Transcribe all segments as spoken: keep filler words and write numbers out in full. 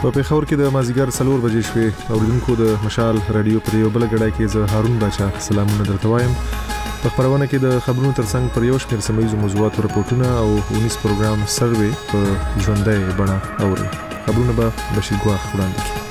په پیښور کې د مازیګر څلور بجې شوې اوریدونکو د مشال رادیو پر یو بل غړای کې زه هارون بچا سلامونه درته وایم. په خبرونه کې د خبرونو ترڅنګ پر یو شمېر سیمه‌ییزو موضوعاتو راپورټونه او ونیس پروګرام سروې په ژوندۍ بڼه اوري. خبرونه به بشیر ګواخ وړاندې کړي.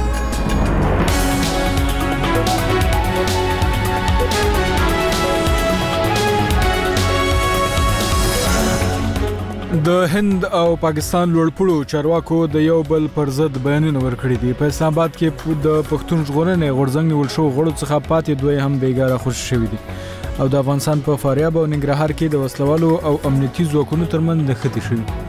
د هند او پاکستان لوړپوړو چارواکو د یو بل پر ضد بیانونه ورکړي دي. په اسلام آباد کې د پښتون ژغورنې غورځنګ نیول شو غړو څخه پاتې دوی هم بیګاره خوشي شوي دي او د افغانستان په فاریاب او ننګرهار کې د وسلوالو او امنیتي ځواکونو ترمنځ نښتې شوي.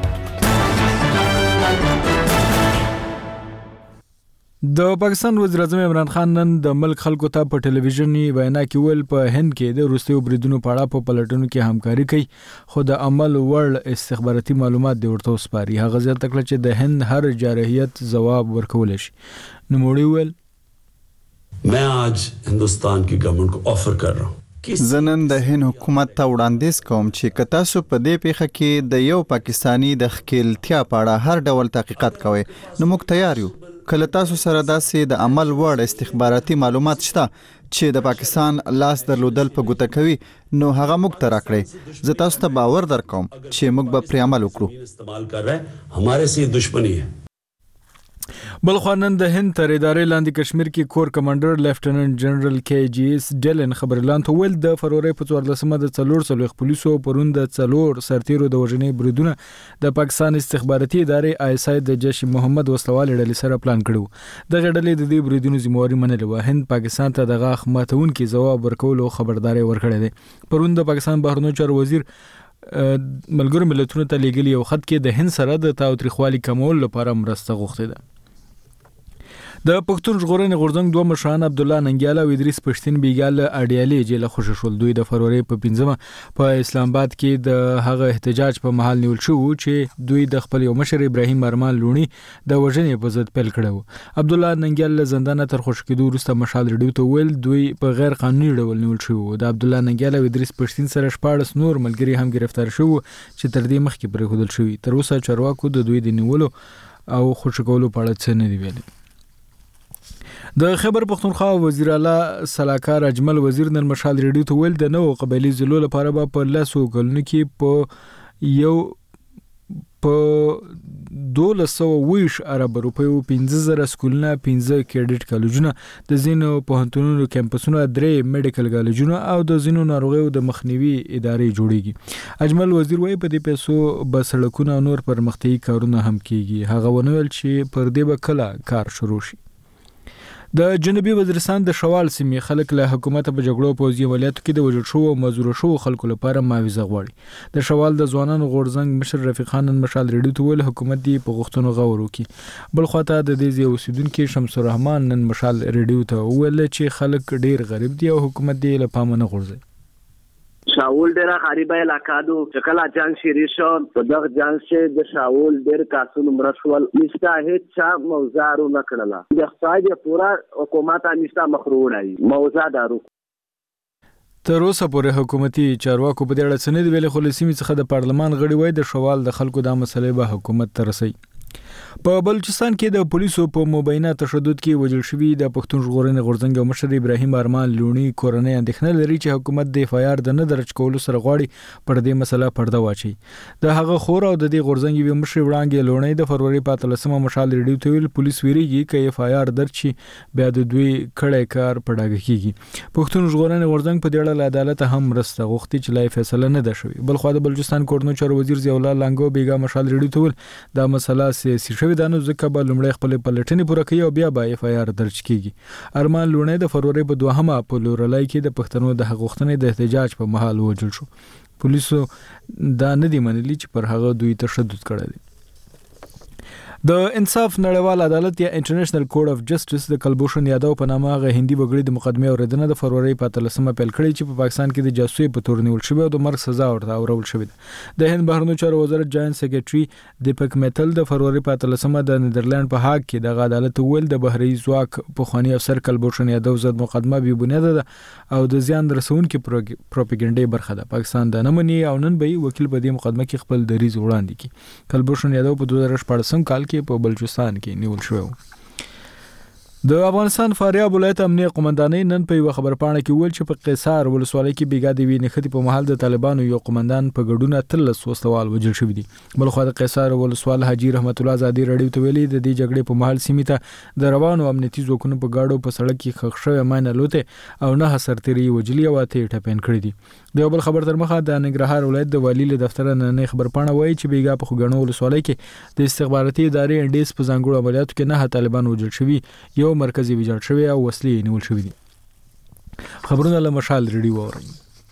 د پاکستان وزیر اعظم عمران خان نن د ملک خلکو ته په ټلویزیوني وینا کې ویل په هند کې د وروستیو بریدونو په اړه په پلټنو کې همکاري کوي خو د عمل وړ استخباراتي معلومات دی ورته وسپاري. هغه زیاته کړه چې د هند هر جارحیت ځواب ورکول شي. نوموړي ویل मैं आज हिंदुस्तान की गवर्नमेंट को ऑफर कर रहा हूं زنن د هند حکومت ته وړاندیز کوم چې که تاسو په دې پیښه کې د یو پاکستانی د ښکیلتیا په اړه هر ډول تحقیقات کوئ نو موږ تیار یو. کله تاسو سره داسې د عمل وړ استخباراتي معلومات شته چې د پاکستان لاس درلودل په ګوته کوي نو هغه موږ ته راکړئ. زه تاسو ته باور درکوم چې موږ به پرې عمل وکړو. استعمال کر رہے ہیں हमारे से दुश्मनी है. بل خو نن د هند تر ادارې لاندې کشمیر کې کور کمانډر لیفټیننټ جنرال کې جی اس ډیلن خبرلان ته ویل د فروری په څوارلسمه د څلور څلوېښت پولیسو پرون د څلور سرتیرو د وژنې بریدونه د پاکستان استخباراتي ادارې آی اس آی د جیش محمد وسلوال ډلې سره پلان کړو. دغه ډلې د دې بریدونو ذمہواري منلې و. هند پاکستان ته دغه خماتونکو ځواب ورکولو خبرداري ورکړې ده. پرون د پاکستان بهرنیو چارو وزیر ملګرو ملتونو ته لیږلي یو خط کې د هند سره د تاوتریخوالي کمول لپاره مرسته غوښتې ده. د پښتون ژغورنې غورځنګ دوه مشران عبد الله ننګیال او ادریس پښتین بیګال اډیالي جیل خوشی شول. دوی د فروری په پنځمه په اسلام آباد کې د هغه احتجاج په محل نیول شو چې دوی د خپل یو مشر ابراهیم ارمان لونی د وژنې په ضد پیل کړو. عبد الله ننګیال له زندانه تر خوشی کېدو وروسته مشال ریډیو ته ویل دوی په غیر قانوني ډول نیول شو. د عبد الله ننګیال او ادریس پښتین سره شپاړس نور ملګري هم گرفتار شو چې تر دې مخکې پرېښودل شوي. تر اوسه چارواکو د دوی د نیولو او خوشی کولو په اړه څه نه دی ویلي. د خیبر پختونخوا وزیر اعلی سلاکار اجمل وزیر نن مشال ریډیو ته ویل د نوو قبایلی ضلعو لپاره به په لسو کلونو کې په یو په دولس سوه اوویشت ارب روپیو پنځه زره سکولونه، پنځه کیډټ کالجونه، د ځینو پوهنتونونو کمپسونه، درې میډیکل کالجونه او د ځینو ناروغیو د مخنیوي ادارې جوړیږي. اجمل وزیر وایي په دې پیسو به سړکونه او نور پرمختیایي کارونه هم کیږي. هغه ونویل چې پر دې به کله کار شروع شي. د جنوبي وزیرستان د شوال سیمې خلک له حکومت په جګړو پوځي عملیاتو کې د وژل شوو او مزدور شوو خلکو لپاره معاوضه غواړي. د شوال د ځوانانو غورځنګ مشر رفیق خان نن مشال ریډیو ته ویل حکومت دی په غوښتنو غور وکړي. بل خواته د دې ځای اوسیدونکي شمس الرحمن نن مشال ریډیو ته ویل چې خلک ډیر غریب دي او حکومت دی له پامه نه غورځي. شاول ډیره غریبه علاقه ده چې کله جنګ شروع شو په دغه جنګ کې د شاول ډیر کاسونو مړه شول. نشته هیڅ چا موضوع نه کړله. د اقتصاد پورا حکومت نشته مخ وړي موضوع دارو. تر اوسه پورې حکومتي چارواکو په دې اړه څه نه دی ویلي خو له سیمې څخه د پارلمان غړي وایي د شوال د خلکو دا مسلې به حکومت ته رسوي. په بلوچستان کې د پولیسو په مبینه تشدد کې وژل شوي د پښتون ژغورنې غورځنګ مشر ابراهیم ارمان لونی کورنۍ اندېښنه لري چې حکومت د اف آی آر د نه درج کولو سره غواړي پر دې مسله پرده واچي. د هغه خور او د دې غورځنګ یو مشر وړاندې لونی د فروری په اتلسمه مشال ریډیو ته ویل پولیس ویریږي چې اف آی آر درج شي بیا د دوی کړی کار په ډاګه کیږي. پښتون ژغورنې غورځنګ په دې اړه له عدالت هم مرسته غوښتي چې لا فیصله نه ده شوې. بل خو د بلوچستان کورنو چارو وزیر ضیاء الله لنګو بیګا مشال ریډیو ته ویل دا مسله سیاسي شوې ده نو ځکه به لومړی خپل پلټنې پوره کوي او بیا به اف آی آر درج کیږي. ارمان لونی د فروری په دوهمه په لورلای کې د پښتنو د حق غوښتنې د احتجاج په مهال وژل شو. پولیسو دا نه دی منلي چې پر هغه دوی تشدد کړی دی. د انصاف نړیوال عدالت یا انټرنیشنل کوډ اف جسټس د کلبوشن یادو په نامه غ هندي وګړي د مقدمه اوریدنه د فروری په اتلسمه پیل کړې چې په پاکستان کې د جاسوسي په تور نیول شوی او د مرګ سزا ورته اورول شوې ده. د هند بهرنیو چارو وزارت جاینټ سیکریټري دیپک میتل د فروری په اتلسمه د نیدرلند په هاګ کې د عدالت ویل د بهري ځواک په خواني افسر کلبوشن یادو زد مقدمه بې بنیاد ده او د زیان رسونکو پروپاګاندا برخه ده. پاکستان د نمنې او نن به وکیل په دې مقدمه کې خپل دریځ وړاندې کړي. کلبوشن یادو په دوه هزار شپږم کال کې په بلوچستان کې نیول شوی. د افغانستان فاریاب ولایت امنیه قومندانۍ نن په یو خبرپاڼه کې ویل چې په قیصار ولسوالۍ کې بیګا د وینې ختی په محل د طالبانو یو قومندان په ګډون اتلس وسوال وجل شوی دی. بل خو د قیصار ولسوال حاجی رحمت الله زادی رډیو ته ویلي د دې جګړې په محل سیمه ته د روانو امنیتي ځواکونو په گاډو په سړک کې خښ شوی ماینه لوته او نه سرتيري وجلی او ته ټپین کړی دي. د بل خبر تر مخه د ننګرهار ولایت د والی له دفتر نه خبرپاڼه وایي چې بیګا په خوګنو ولسوالۍ کې د استخباراتي ادارې انډیس په ځانګړو عملیاتو کې نه طالبان وجل شوی یو مرکزی ویجاړ شوی او وسلې نیول شوی دي. خبرونه له مشال ریډیو اوري.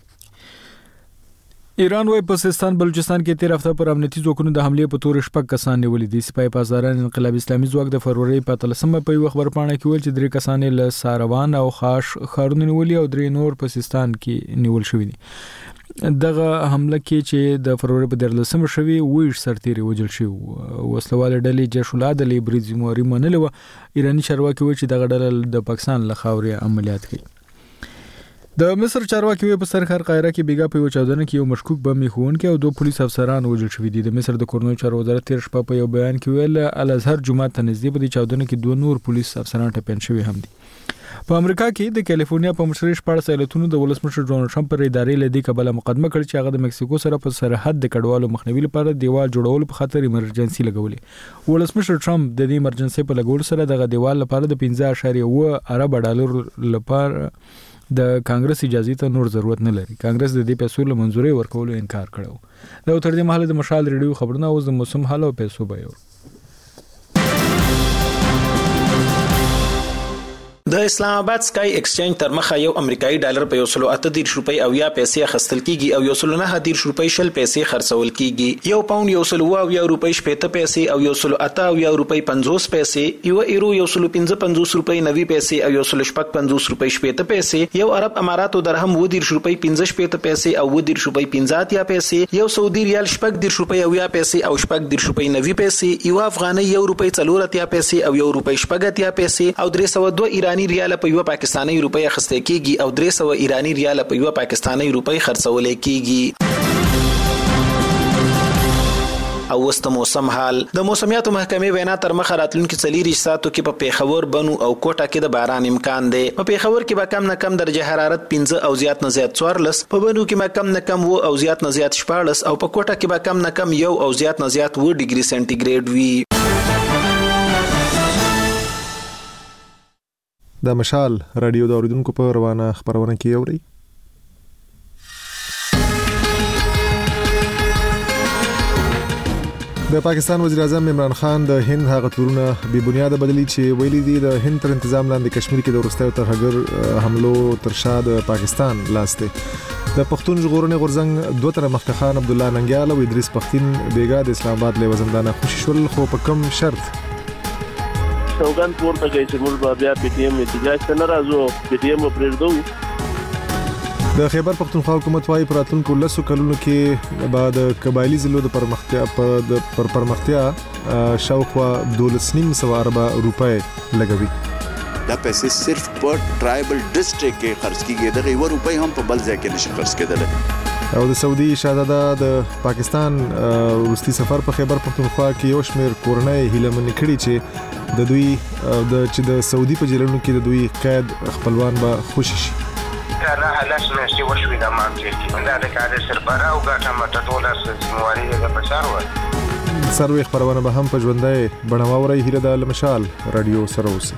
ایران وايي په سیستان بلوچستان کې تیر هفته پر امنیتي ځواکونو د حمله په تور شپږ کسان نیولې دي. سپای پاسداران انقلاب اسلامي ځواک د فروری په تلسمه په یو خبرپاڼه کې ویل چې درې کسان له ساروان او خاص خارونه نیولې او درې نور په سیستان کې نیول شوی دي. دغه حمله کې چې د فروری په درلسمه شوی ویش سرتيري وجل شو وسلواله ډلې جیش العدل بریزموري منلو ایرانی چارواکي وایي چې دغه ډله د پاکستان له خاورې عملیات کوي. د مصر چارواکي په سرخر قاهره کې بیګا په یو چاودنه کې یو مشکوک بم میخون کې او دوه پولیس افسران وژل شوي دي. د مصر د کورنیو چارو وزارت تیر شپه په یو بیان کې ویل الازهر جمعه ته نږدې په دې چاودنه کې دوه نور پولیس افسران ټپین شوي هم دي. په امریکا کې د کالیفورنیا په مشري شپږ ایالتونو د ولسمشر ډونالد ټرمپ پر ادارې لدی کبله مقدمه کړې چې هغه د مکسیکو سره په سرحد د کډوالو مخنیوي لپاره دیوال جوړول په خاطر ایمرجنسي لګولې. ولسمشر ټرمپ د دې ایمرجنسي په لګول سره دغه دیوال لپاره د پنځه اعشاریه اووه ارب ډالر لپاره د کانګرس اجازه ته نور ضرورت نه لري. کانګرس د دې پیسو له منځوري ورکولو انکار کړو. دا تر دې مهاله د مشال ریډیو خبرونه اوس د موسم حال او پیسو به یو د اسلام آباد سکای ایکسچینج تر مخه یو امریکایي ډالر په یو سلو اته دیرش روپۍ او یا پیسې خستل کیږي او یو سلو نه دیرش روپۍ شل پیسې خرڅول کیږي. یو پاوند یو سلو او یا روپۍ شپږ پیسې او یو سلو اته او یا روپۍ پنځوس پیسې، یو ایرو یو سلو پنځه پنځوس روپۍ نوي پیسې او یو سلو شپږ پنځوس روپۍ شپږ پیسې، یو عرب اماراتو درهم و دیرش روپۍ پنځه شپږ پیسې او و دیرش روپۍ پنځه اتیا پیسې، یو سعودي ریال شپږ دیرش روپۍ او یا پیسې او شپږ دیرش روپۍ نوي پیسې، یو افغاني یو روپۍ څلور اتیا پیسې او یو روپۍ شپږ اتیا پیسې او درې سوه دوه ایرانی ریال په یو پاکستاني روپۍ اخیستل کیږي او درې سوه ایرانی ریال په یو پاکستاني روپۍ خرڅول کیږي. او وست موسم حال د موسمیاتو محکمې وینا تر مخه راتلونکي څلور ساعتو کې په پیښور بنو او کوټه کې د باران امکان دی. په پیښور کې به کم نه کم درجه حرارت پنځه او زیات نه زیات څوارلس، په بنو کې به کم نه کم و او زیات نه زیات شپاړس او په کوټه کې به کم نه کم یو او زیات نه زیات و ډیګري سنټیګریډ وي. د مشال رادیو د اوریدونکو په روانه خبرونه کې اوري. د پاکستان وزیر اعظم عمران خان د هند هغه تورونه بې بنیاده بدلی چې ویلي دي د هند تر تنظیم لاندې کشمیر کې د وروستیو ترهګر حملو تر شا د پاکستان لاس دی. د پښتون ژغورنې غورځنګ دوه طرف مخکښ خان عبد الله ننګیال او ادریس پښتین بیګا د اسلام آباد له وزندانه خوشي شول، خو په کم شرط سوګند پورته کوي چې موږ بیا پی ټی ایم احتجاج ته نه راځو، پی ټی ایم پرېږدو. د خیبر پختونخوا حکومت وايي پر راتلونکو لسو کلونو کې بعد قبایلی ضلعو د پرمختیا پر پرمختیا شاوخوا دولس نیم سوه اربه روپۍ لګوي. دا پیسې صرف په ټرایبل ډسټریکټ کې خرڅ کیږي، دغه یو روپۍ هم په بل ځای کې نشي خرڅ کېدلی. او د سعودي شاهزاده د پاکستان وروستي سفر په خیبر پختونخوا کې یو شمېر کورنۍ هیله من کړي چې د دوی د چې د سعودي په جیلونو کې د دوی قید خپلوان به خوشي شي. لا هلاش ماشي وشوي دا ما کې دا د کار سربره او ګټه مټه ټوله سمواري د بشار و سروي خبرونه به هم په ژوندۍ بڼواوري هیله د مشال رادیو سره اوسي.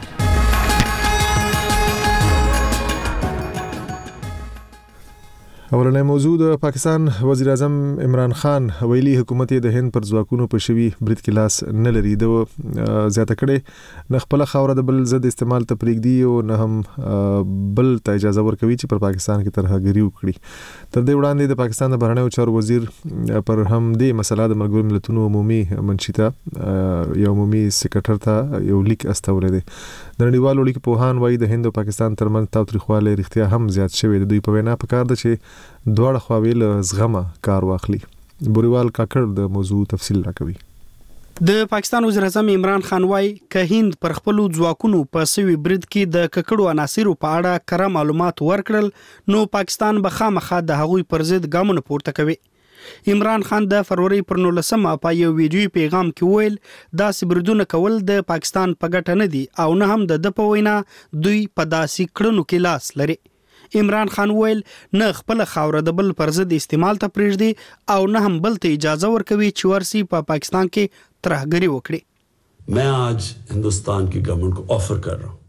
اولنې موضوع د پاکستان وزیر اعظم عمران خان ویلي حکومت د هند پر ځواکونو په شوي برید کې لاس نه لري. د زیاته کړي نه خپل خاور د بل ضد استعمال ته پریږدي او نه هم بل ته اجازه ورکوي چې پر پاکستان کې ترهګري وکړي. تر دې وړاندې د پاکستان د بهرنیو چارو وزیر پر هم دې مسله د ملګرو ملتونو عمومي منشي ته یو عمومي سکرټر ته یو لیک استولې دی. د نړیوالو اړیکو پوهان وایي د هند او پاکستان ترمنځ تاوتریخوالی رښتیا هم زیات شوی دی. دوی په وینا پکار ده چې دواړه خواوې له زغمه کار واخلي. بوریوال کاکړ د موضوع تفصیل راکوي. د پاکستان وزیر اعظم عمران خان وايي که هند پر خپل ځواکونو په سوي برید کې د ککړو عناصرو په اړه کره معلومات ورکړل نو پاکستان به خامخا د هغوی پر ضد ګامونه پورته کوي. عمران خان د فروری پر نولسمه په یو ویډیو پیغام کې ویل داسې بریدونه کول د پاکستان په ګټه نه دي او نه هم د د په وینا دوی په داسې کړنو کې لاس لري. عمران خان ویل نه خپل خاوره د بل پر ضد استعمال ته پرېږدي او نه هم بل ته اجازه ورکوي چې ورسي په پاکستان کې ترهګري وکړي. मैं आज हिंदुस्तान की गवर्नमेंट को ऑफर कर रहा हूँ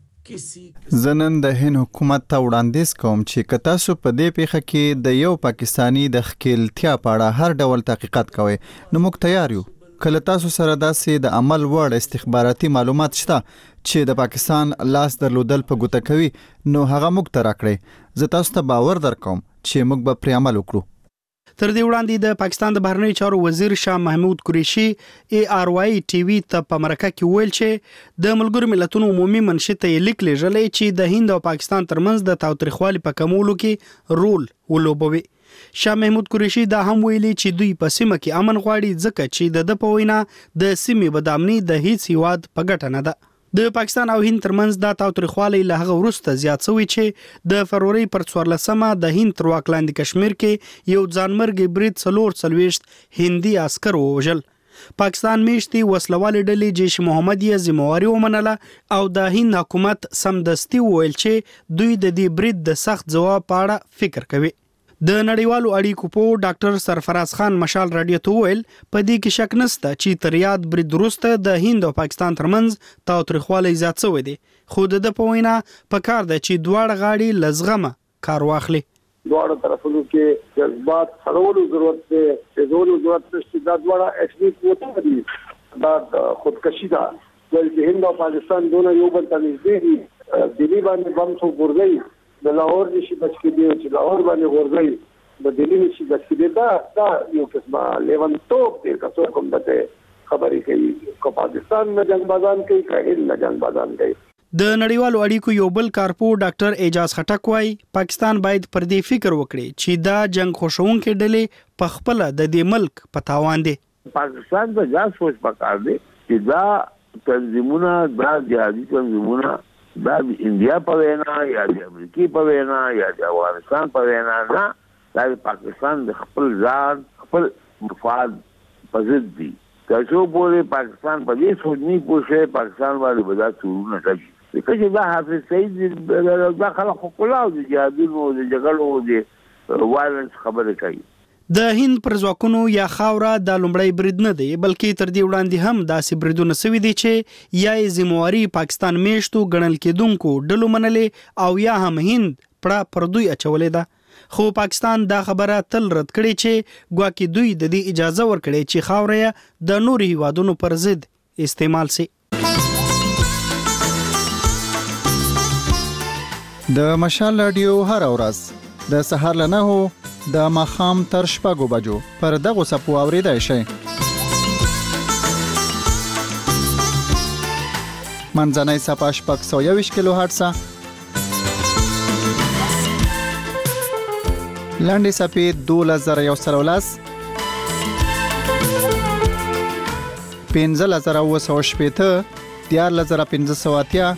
زنن د هند حکومت ته وړاندیز کوم چې کتا سو په دې پیښه کې د یو پاکستانی د خکیلتیا په اړه هر ډول تحقیقات کوي نو موږ تیار یو. کله تاسو سره داسې د عمل وړ استخباراتي معلومات شته چې د پاکستان لاس درلودل په ګوته کوي نو هغه موږ ته راکړئ. زه تاسو ته باور درکوم چې موږ به پرې عمل وکړو. تر دې وړاندې د پاکستان د بهرنی چارو وزیر شاه محمود قریشي ای آر واي ټي وي ته په مرکه کې ویل چې د ملګرو ملتونو عمومي منشي ته لیک لېږلی چې د هند او پاکستان ترمنځ د تاوتریخوالي په کمولو کې رول ولوبوي. شاه محمود قریشي دا هم ویلي چې دوی په سیمه کې امن غواړي ځکه چې د د په وینا د سیمې بدامني د هیڅ هیواد په ګټه نه ده. د پاکستان او هند ترمنځ دا تاوتریخوالی له هغه وروسته زیات شوی چې د فروری پر څوارلسمه د هند تر واک لاندې کشمیر کې یو ځانمرګي برید څلور څلوېښت هندي عسکر ووژل. پاکستان میشتي وسلوالې ډلې جیش محمد یې ذمہواري ومنله او د هند حکومت سمدستي وویل چې دوی د دې برید د سخت ځواب په اړه فکر کوي. د نړیوالو اړیکو په ډاکټر سرفراز خان مشال رادیو ته ویل په دې کې شک نشته چې تر یاد برید وروسته د هند او پاکستان ترمنځ تاوتریخوالی زیات شوی دی خو د په وینا په کار ده چې دواړه غاړي لزغمه کار واخلي. دواړو طرفونو کې جذبات سړولو ضرورت دی چې زولو ضرورت نشته. دا دواړه اصلي قوت دي دا خودکشي ده چې هند او پاکستان دونه یو بل ته نږدې دي. دلی باندې بم څو ګرځي د لاهور نشي بچ کېدی چې لاهور باندې ورځي د دلی نشي بچ کېدی. دا دا یو قسمه لیونتوب دی که څوک هم دته خبرې کوي که پاکستان نه جنگ بازان کوي که هند نه جنگ بازان کوي. د نړیوالو اړیکو یو بل کارپو ډاکټر اعجاز خټک وايي پاکستان باید پر دې فکر وکړي چې دا جنگ خوشونکې ډلې په خپل د دې ملک په تاوان دي. پاکستان ته دا سوچ پکار دی چې دا تنظیمونه دا جهادي تنظیمونه دا د انډیا په وینا یا د امریکای په وینا یا د افغانستان په وینا نه دا د پاکستان د خپل ځان خپل مفاد په ضد دي. که څو پورې پاکستان په دې سوچ نه پوښي پاکستان باندې به دا څورونه کوي. ځکه چې دا حافظ سعید دا خلک خو کلاو د جهادونو د جګړو د وایلنس خبرې کوي. د هند پر ځواکونو یا خاوره د لومړی برید نه دی بلکې تر دې وړاندې هم داسې بریدونه سوي دي چې یا یې ذمہواري پاکستان میشتو ګڼل کېدونکو ډلو منلې او یا هم هند پړه پر دوی اچولې ده. خو پاکستان دا خبره تل رد کړي چې ګواکې دوی د دې اجازه ورکړي چې خاوره یې د نورو هیوادونو پر ضد استعمال سي. د مشال رادیو هر ورځ د سهار له نهو د ماخام تر شپږو بجو پر دغه سپو اوریدای شي. منځنۍ صفحه شپږ سوه یوویشت کیلو هرتز، لاندې صفحه دولس زره یو سل او لس، پنځلس زره اوه سوه شپېته، دیارلس زره پنځه سوه اتیا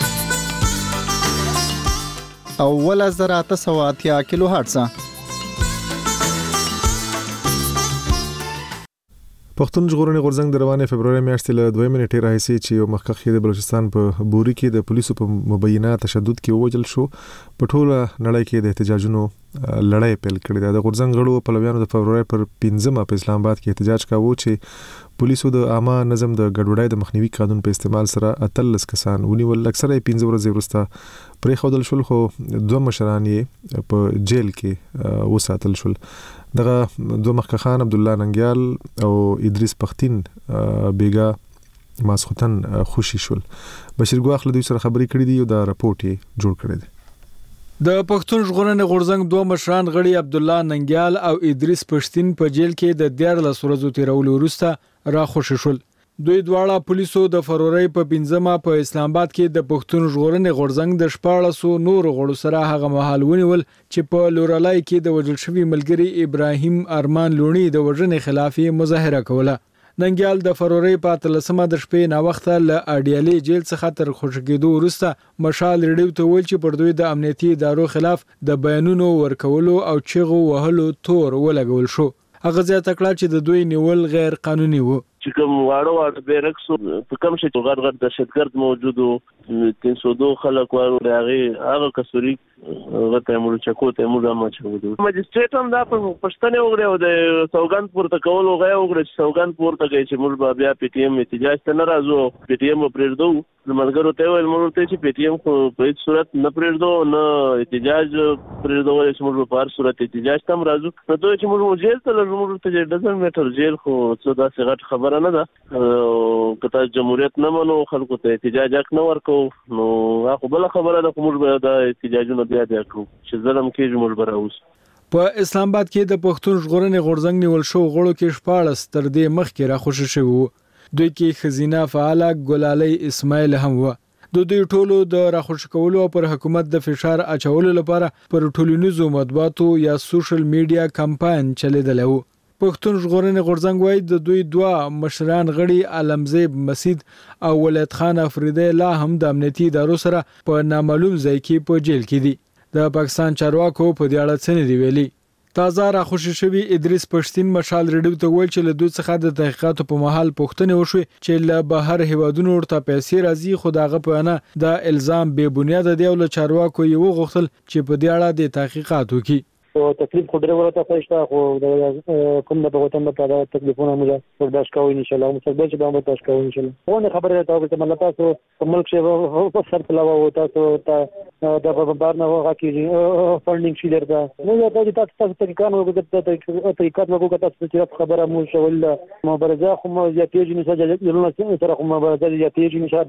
او اوولس زره اته سوه اتیا کیلو هرتز. پښتون ژغورنې غورځنګ د روانې فبروري میاشتې له دوه نیټې راهیسې چې یو مخکښ د بلوچستان په بوري کې د پولیسو په مبینه تشدد کې ووجل شو په ټوله نړۍ کې د احتجاجونو لړۍ پیل کړې ده. د غورځنګ غړو پلویانو د فبروري پر پنځمه په اسلام آباد کې احتجاج کاوه چې پولیسو د عامه نظم د ګډوډۍ د مخنیوي قانون په استعمال سره اتلس کسان ونیول. اکثره یې پنځه ورځې وروسته پرېښودل شول خو دوه مشران یې په جیل کې وساتل شول. دغه دوه مخکښان عبدالله ننګیال او ادریس پختین بیګا ماسختن خوشي شول. بشیر ګواخ له دوی سره خبرې کړې دي او دا راپورټ یې جوړ کړی دی. د پښتون ژغورنې غورځنګ دوه مشران غړي عبدالله ننګیال او ادریس پښتین په جیل کې د دیارلس ورځو تیرولو وروسته راخوشي شول. دوی دواړه پولیسو د فروری په پنځمه په اسلام آباد کې د پښتون ژغورنې غورځنګ د شپاړسو نور غړو سره هغه مهال ونیول چې په لورالای کې د وژل شوي ملګری ابراهیم ارمان لونی د وژنې خلاف مظاهره کوله. ننګیال د فروری په اتلسمه د شپې نا وخته له اډیالي جیل څخه تر خوشګېدو وروسته مشال ریډیو ته ویل چې پر دوی د امنیتي ادارو خلاف د بیانونو ورکولو او چغو وهلو تور ولګول شو. هغه زیاته کړه چې د دوی نیول غیر قانوني و. چې کوم واړه واړه بیرکسو په کوم شي غړ غړ دهشتګرد موجودو تین سو دو خلک وارو هغه هغه کسوري غته مور چکو ته مور ما چکو مجستریټ هم دا په پښتنه وګړي او د سوګند پورته کول او غیا وګړي سوګند پورته کوي چې مور بیا پی ټی ایم احتجاج ته ناراضو پی ټی ایم پرېږدو د ملګرو ته ویل مور ته چې پی ټی ایم په هیڅ صورت نه پرېږدو نه احتجاج پرېږدو چې مور په هر صورت احتجاج تم راځو نو ته چې مور جیل ته لږ ته ډزن میټر جیل خو څه دا څنګه خبره نه ده کته جمهوریت نه منو خلکو ته احتجاج حق نه ورکو نو هغه بل خبره ده کوم به دا احتجاجونه بیا بیا کړو چې ظلم کې جمهور براوس. په اسلام آباد کې د پښتون ژغورنې غورځنګ نیول شو غړو کې شپاړس تر دې مخکې را خوشی شوی وو. دوی کې خزینه فعال ګلالي اسماعیل هم و. د دوی ټولو د راخوش کولو او پر حکومت د فشار اچولو لپاره پر ټولنیزو مطبوعاتو یا سوشل میډیا کمپاین چلیدلی وو. پښتون ژغورنې غورځنګ وايي د دوی دوه مشران غړي عالمزیب مسید او ولید خان افریدی لا هم د امنیتي ادارو سره په نامعلوم ځای کې په جیل کې دي. د پاکستان چارواکو په دې اړه څه نه دی ویلي. تازه راخوشي شوی ادریس پښتين مشال ریډیو ته ویل چې له دوی څخه د تحقیقاتو په محل پوښتنه وشوه چې له بهر هیوادونو ورته پیسې راځي خو دغه په اړه د الزام بے بنیاد دی او له چارواکو یو غوښتل چې په دې اړه د تحقیقات وکړي. او تکلیف خو ډېر ورته پېښتا خو د کوم د وطن په اړه تکلیفونه موږ برداشت کوو ان شاء الله مستقبل چې به برداشت کوو ان شاء الله. ونه خبره ده چې مله تاسو په ملک کې په سر په لوا وتا ته د په بار نه هغه کې فندینګ شي درته نو دا چې تاسو تاسو طریقان وګورئ طریقات وګورئ تاسو چې خبره مو شول مبارزه خو مو زیاتېږي نه سره سره خو مبارزه زیاتېږي نشه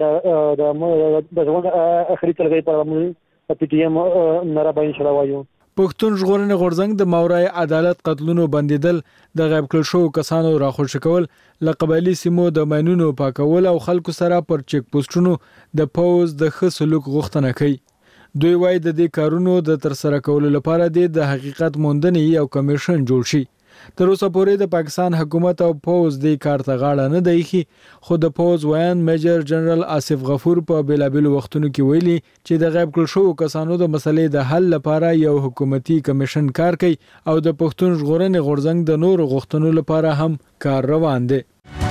د د ژوند اخري تلګي په پی ټی ایم نه را باندې شړوایو. پښتون ژغورنې غورځنګ د ماورای عدالت قتلونو بندیدل د غیب کړل شو کسانو راخوش کول ل قبایلی سیمو د ماینونو پاکول او خلکو سره پر چیک پوسټونو د پوز د ښه سلوک غوښتنه کوي. دوی وايي د دې کارونو د تر سره کولو لپاره د حقیقت موندنې یو کمیشن جوړ شي. تر اوسه پورې د پاکستان حکومت او پوز د کار ته غاړه نه دی خو د پوز ویان میجر جنرال آصف غفور په بیلابل وختونو کې ویلي چې د غیب کړل شو کسانو د مسلې د حل لپاره یو حکومتي کمیشن کار کوي او د پښتون ژغورنې غورځنګ د نور غوښتنو لپاره هم کار روان دی.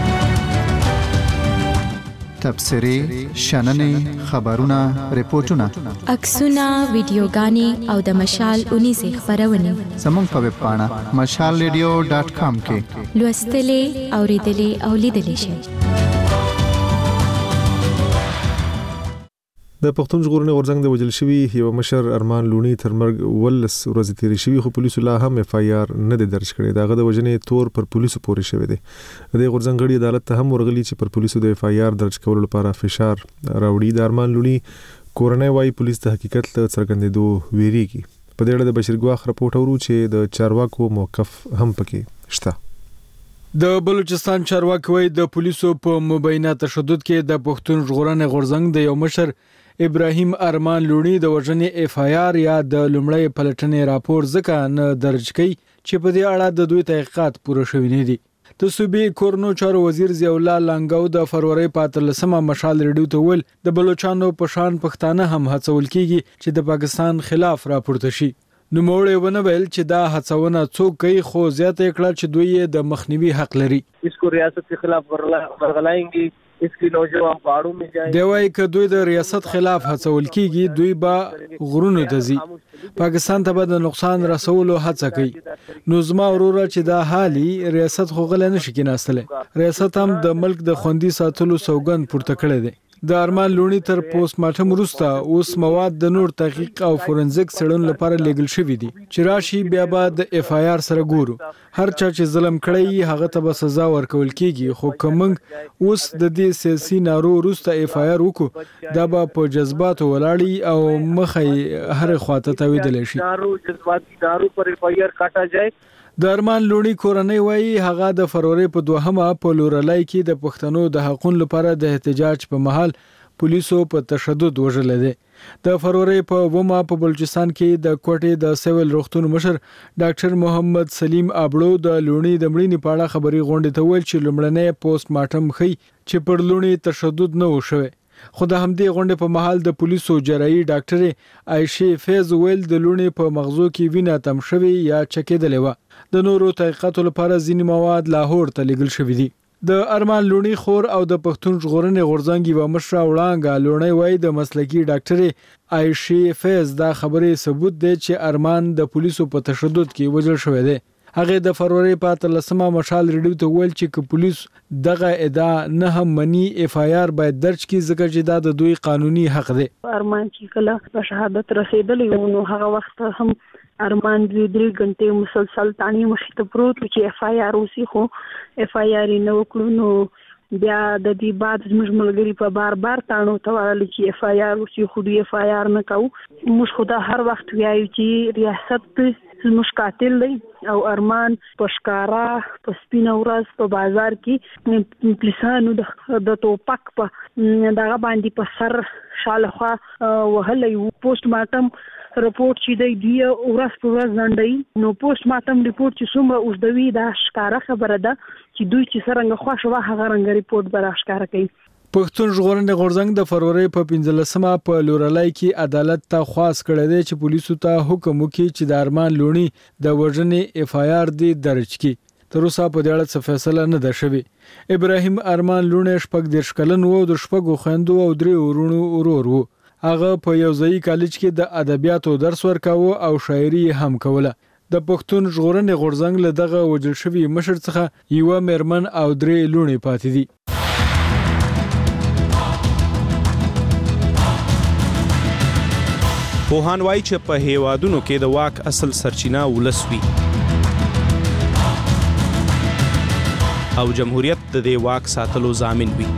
تبصرې شننې خبرونه ریپورتونه عکسونه ویډیوګانې او د مشال اونیزه خبرونه زموږ په ویب پاڼه مشال ریډیو ډاټ کام کې لوستلې اوریدلې او لیدلې شئ. د پښتون ژغورنې غورځنګ د وجل شوی یو مشر ارمان لونی تر مرګ ولس ورځ تیری شوی خو پولیسو لا هم اف آی آر نه درج کړی. داغه د وجنې تور پر پولیسو پورې شوی دی. د غورځنګ غړي عدالت ته هم ورغلی چې پر پولیسو د اف آی آر درج کولو لپاره فشار راوړي. د ارمان لونی کورنۍ وايي پولیس د حقیقت له څرګندېدو ویریږي. په دې اړه د بشرګواخ راپورټ اورو چې د چارواکو موقف هم پکې شته. د بلوچستان چارواکي وايي د پولیسو په مبینه تشدد کې د پښتون ژغورنې غورځنګ د یو مشر ابراهیم ارمان لونی د وژنې اف آی آر یا د لومړی پلټنې راپور ځکه نه درج کړي چې په دې اړه د دوی تحقیقات پوره شوي نه دي. د صوبې کورنو چارو وزیر ضیاءالله لانګاو د فروری په اتلسمه مشال ریډیو ته ویل د بلوچستانو په شان پښتانه هم هڅول کیږي چې د پاکستان خلاف راپورته شي. نو موړې ونه ویل چې دا هڅونه څوک کوي خو زیاته کړه چې دوی د مخنیوي حق لري. اسکو ریاست کے خلاف ورغلائیں اس کی نوجوان پاړو می جائیں. دی وايي ک دوی د ریاست خلاف هڅول کیږي دوی با غرونو ته ځي پاکستان ته به د نقصان رسولو هڅه کوي. نو زما وروره چې دا حالي ریاست خو غل نه شي کېناستله. ریاست هم د ملک د خوندي ساتلو سوګند پورته کړی دی. د ارمان لونی تر پوسټ مارټم وروسته اوس مواد د نور تحقیق او فورنزیک څېړنو لپاره لیږل شوي دي چې راشي بیا به د اف آی آر سره ګورو. هر چا چې ظلم کړی هغه ته به سزا ورکول کیږي خو کومنګ اوس د دې سیاسي نارو وروسته اف آی آر وکړو دا به په جذباتو ولاړی او مخې هر خواته تاویدلی شي. نارو جذباتي نارو پر اف آی آر کاټا جائے. د ارمان لونی کورنۍ وايي هغه د فروری په دوهمه په لورلای کې د پښتنو د حقوقو لپاره د احتجاج په محل پولیسو په تشدد وژل دي. د فروری په ومه په بلوچستان کې د کوټې د سیویل روغتون مشر ډاکټر محمد سلیم ابړو د لونی د مړینې په اړه خبري غونډه ته ویل چې لومړنۍ پوسټ مارټم خي چې پر لونی تشدد نه وشوي. خو د همدې غونډې په مهال د پولیسو جراحي ډاکټر عائشه فیض ویل د لونې په مغزو کې وینه تم شوی یا چکېدلې و. د نورو تحقیقاتو لپاره ځینې مواد لاهور ته لیږل شوي دي. د ارمان لونی خور او د پښتون ژغورنې غورځنګ و مشره وړانګه لونی وای د مسلکی ډاکټر عائشه فیض دا خبره ثبوت دی چې ارمان د پولیسو په تشدد کې وژل شوی دی. هغه د فروری په تلسمه مشال ریډیو ته ویل چې ک پولیس دغه ادعا نه هم منی اف آی آر باید درج کړي ځکه چې دا د دوی قانوني حق دی. ارمان چې کله په شهادت رسیدلی نو هغه وخت هم ارمان دوی درې غنټې مسلسل تانی مخې ته پروت چې اف آی آر اوسې خو اف آی آر نه وکړو نو بیا د دې بعد زموږ ملګری په بار بار تانو ته ویل چې اف آی آر اوسې خو دوی اف آی آر نه کوو. موږ خو دا هر وخت وایو چې ریاست زموږ قاتل دی او ارمان په ښکارا په سپینه ورځ په بازار کې پولیسانو د توپک په دغه باندې په سر شالخوا وهلی و. پوسټ مارټم رپورټ چې دی دوی ورځ په ورځ ځنډوي نو پوسټ مارټم رپورټ چې څومره اوږدوي دا ښکاره خبره ده چې دوی چې څرنګه خوښ وه هغه رنګه رپورټ به راښکاره کوي. پښتون ژغورنې غورځنګ د فروری په پنځلسمه په لورلای کې عدالت ته خواست کړی دی چې پولیسو ته حکم وکړي چې د ارمان لونی د وژنې اف آی آر دی درج کړي. تر اوسه په دې اړه څه فیصله نه ده شوې. ابراهیم ارمان لونی شپږ دېرش کلن و، د شپږو خویندو او درې ورونو ورور و. هغه په یو ځایي کالج کې د ادبیاتو درس ورکاوه او شاعري هم کوله. د پښتون ژغورنې غورځنګ له دغه وژل شوي مشر څخه یوه میرمن او درې لوڼې پاتې دي. پوهان وایي چې په هیوادونو کې د واک اصل سرچینه ولس وي او جمهوریت د دې واک ساتلو ضامن وي.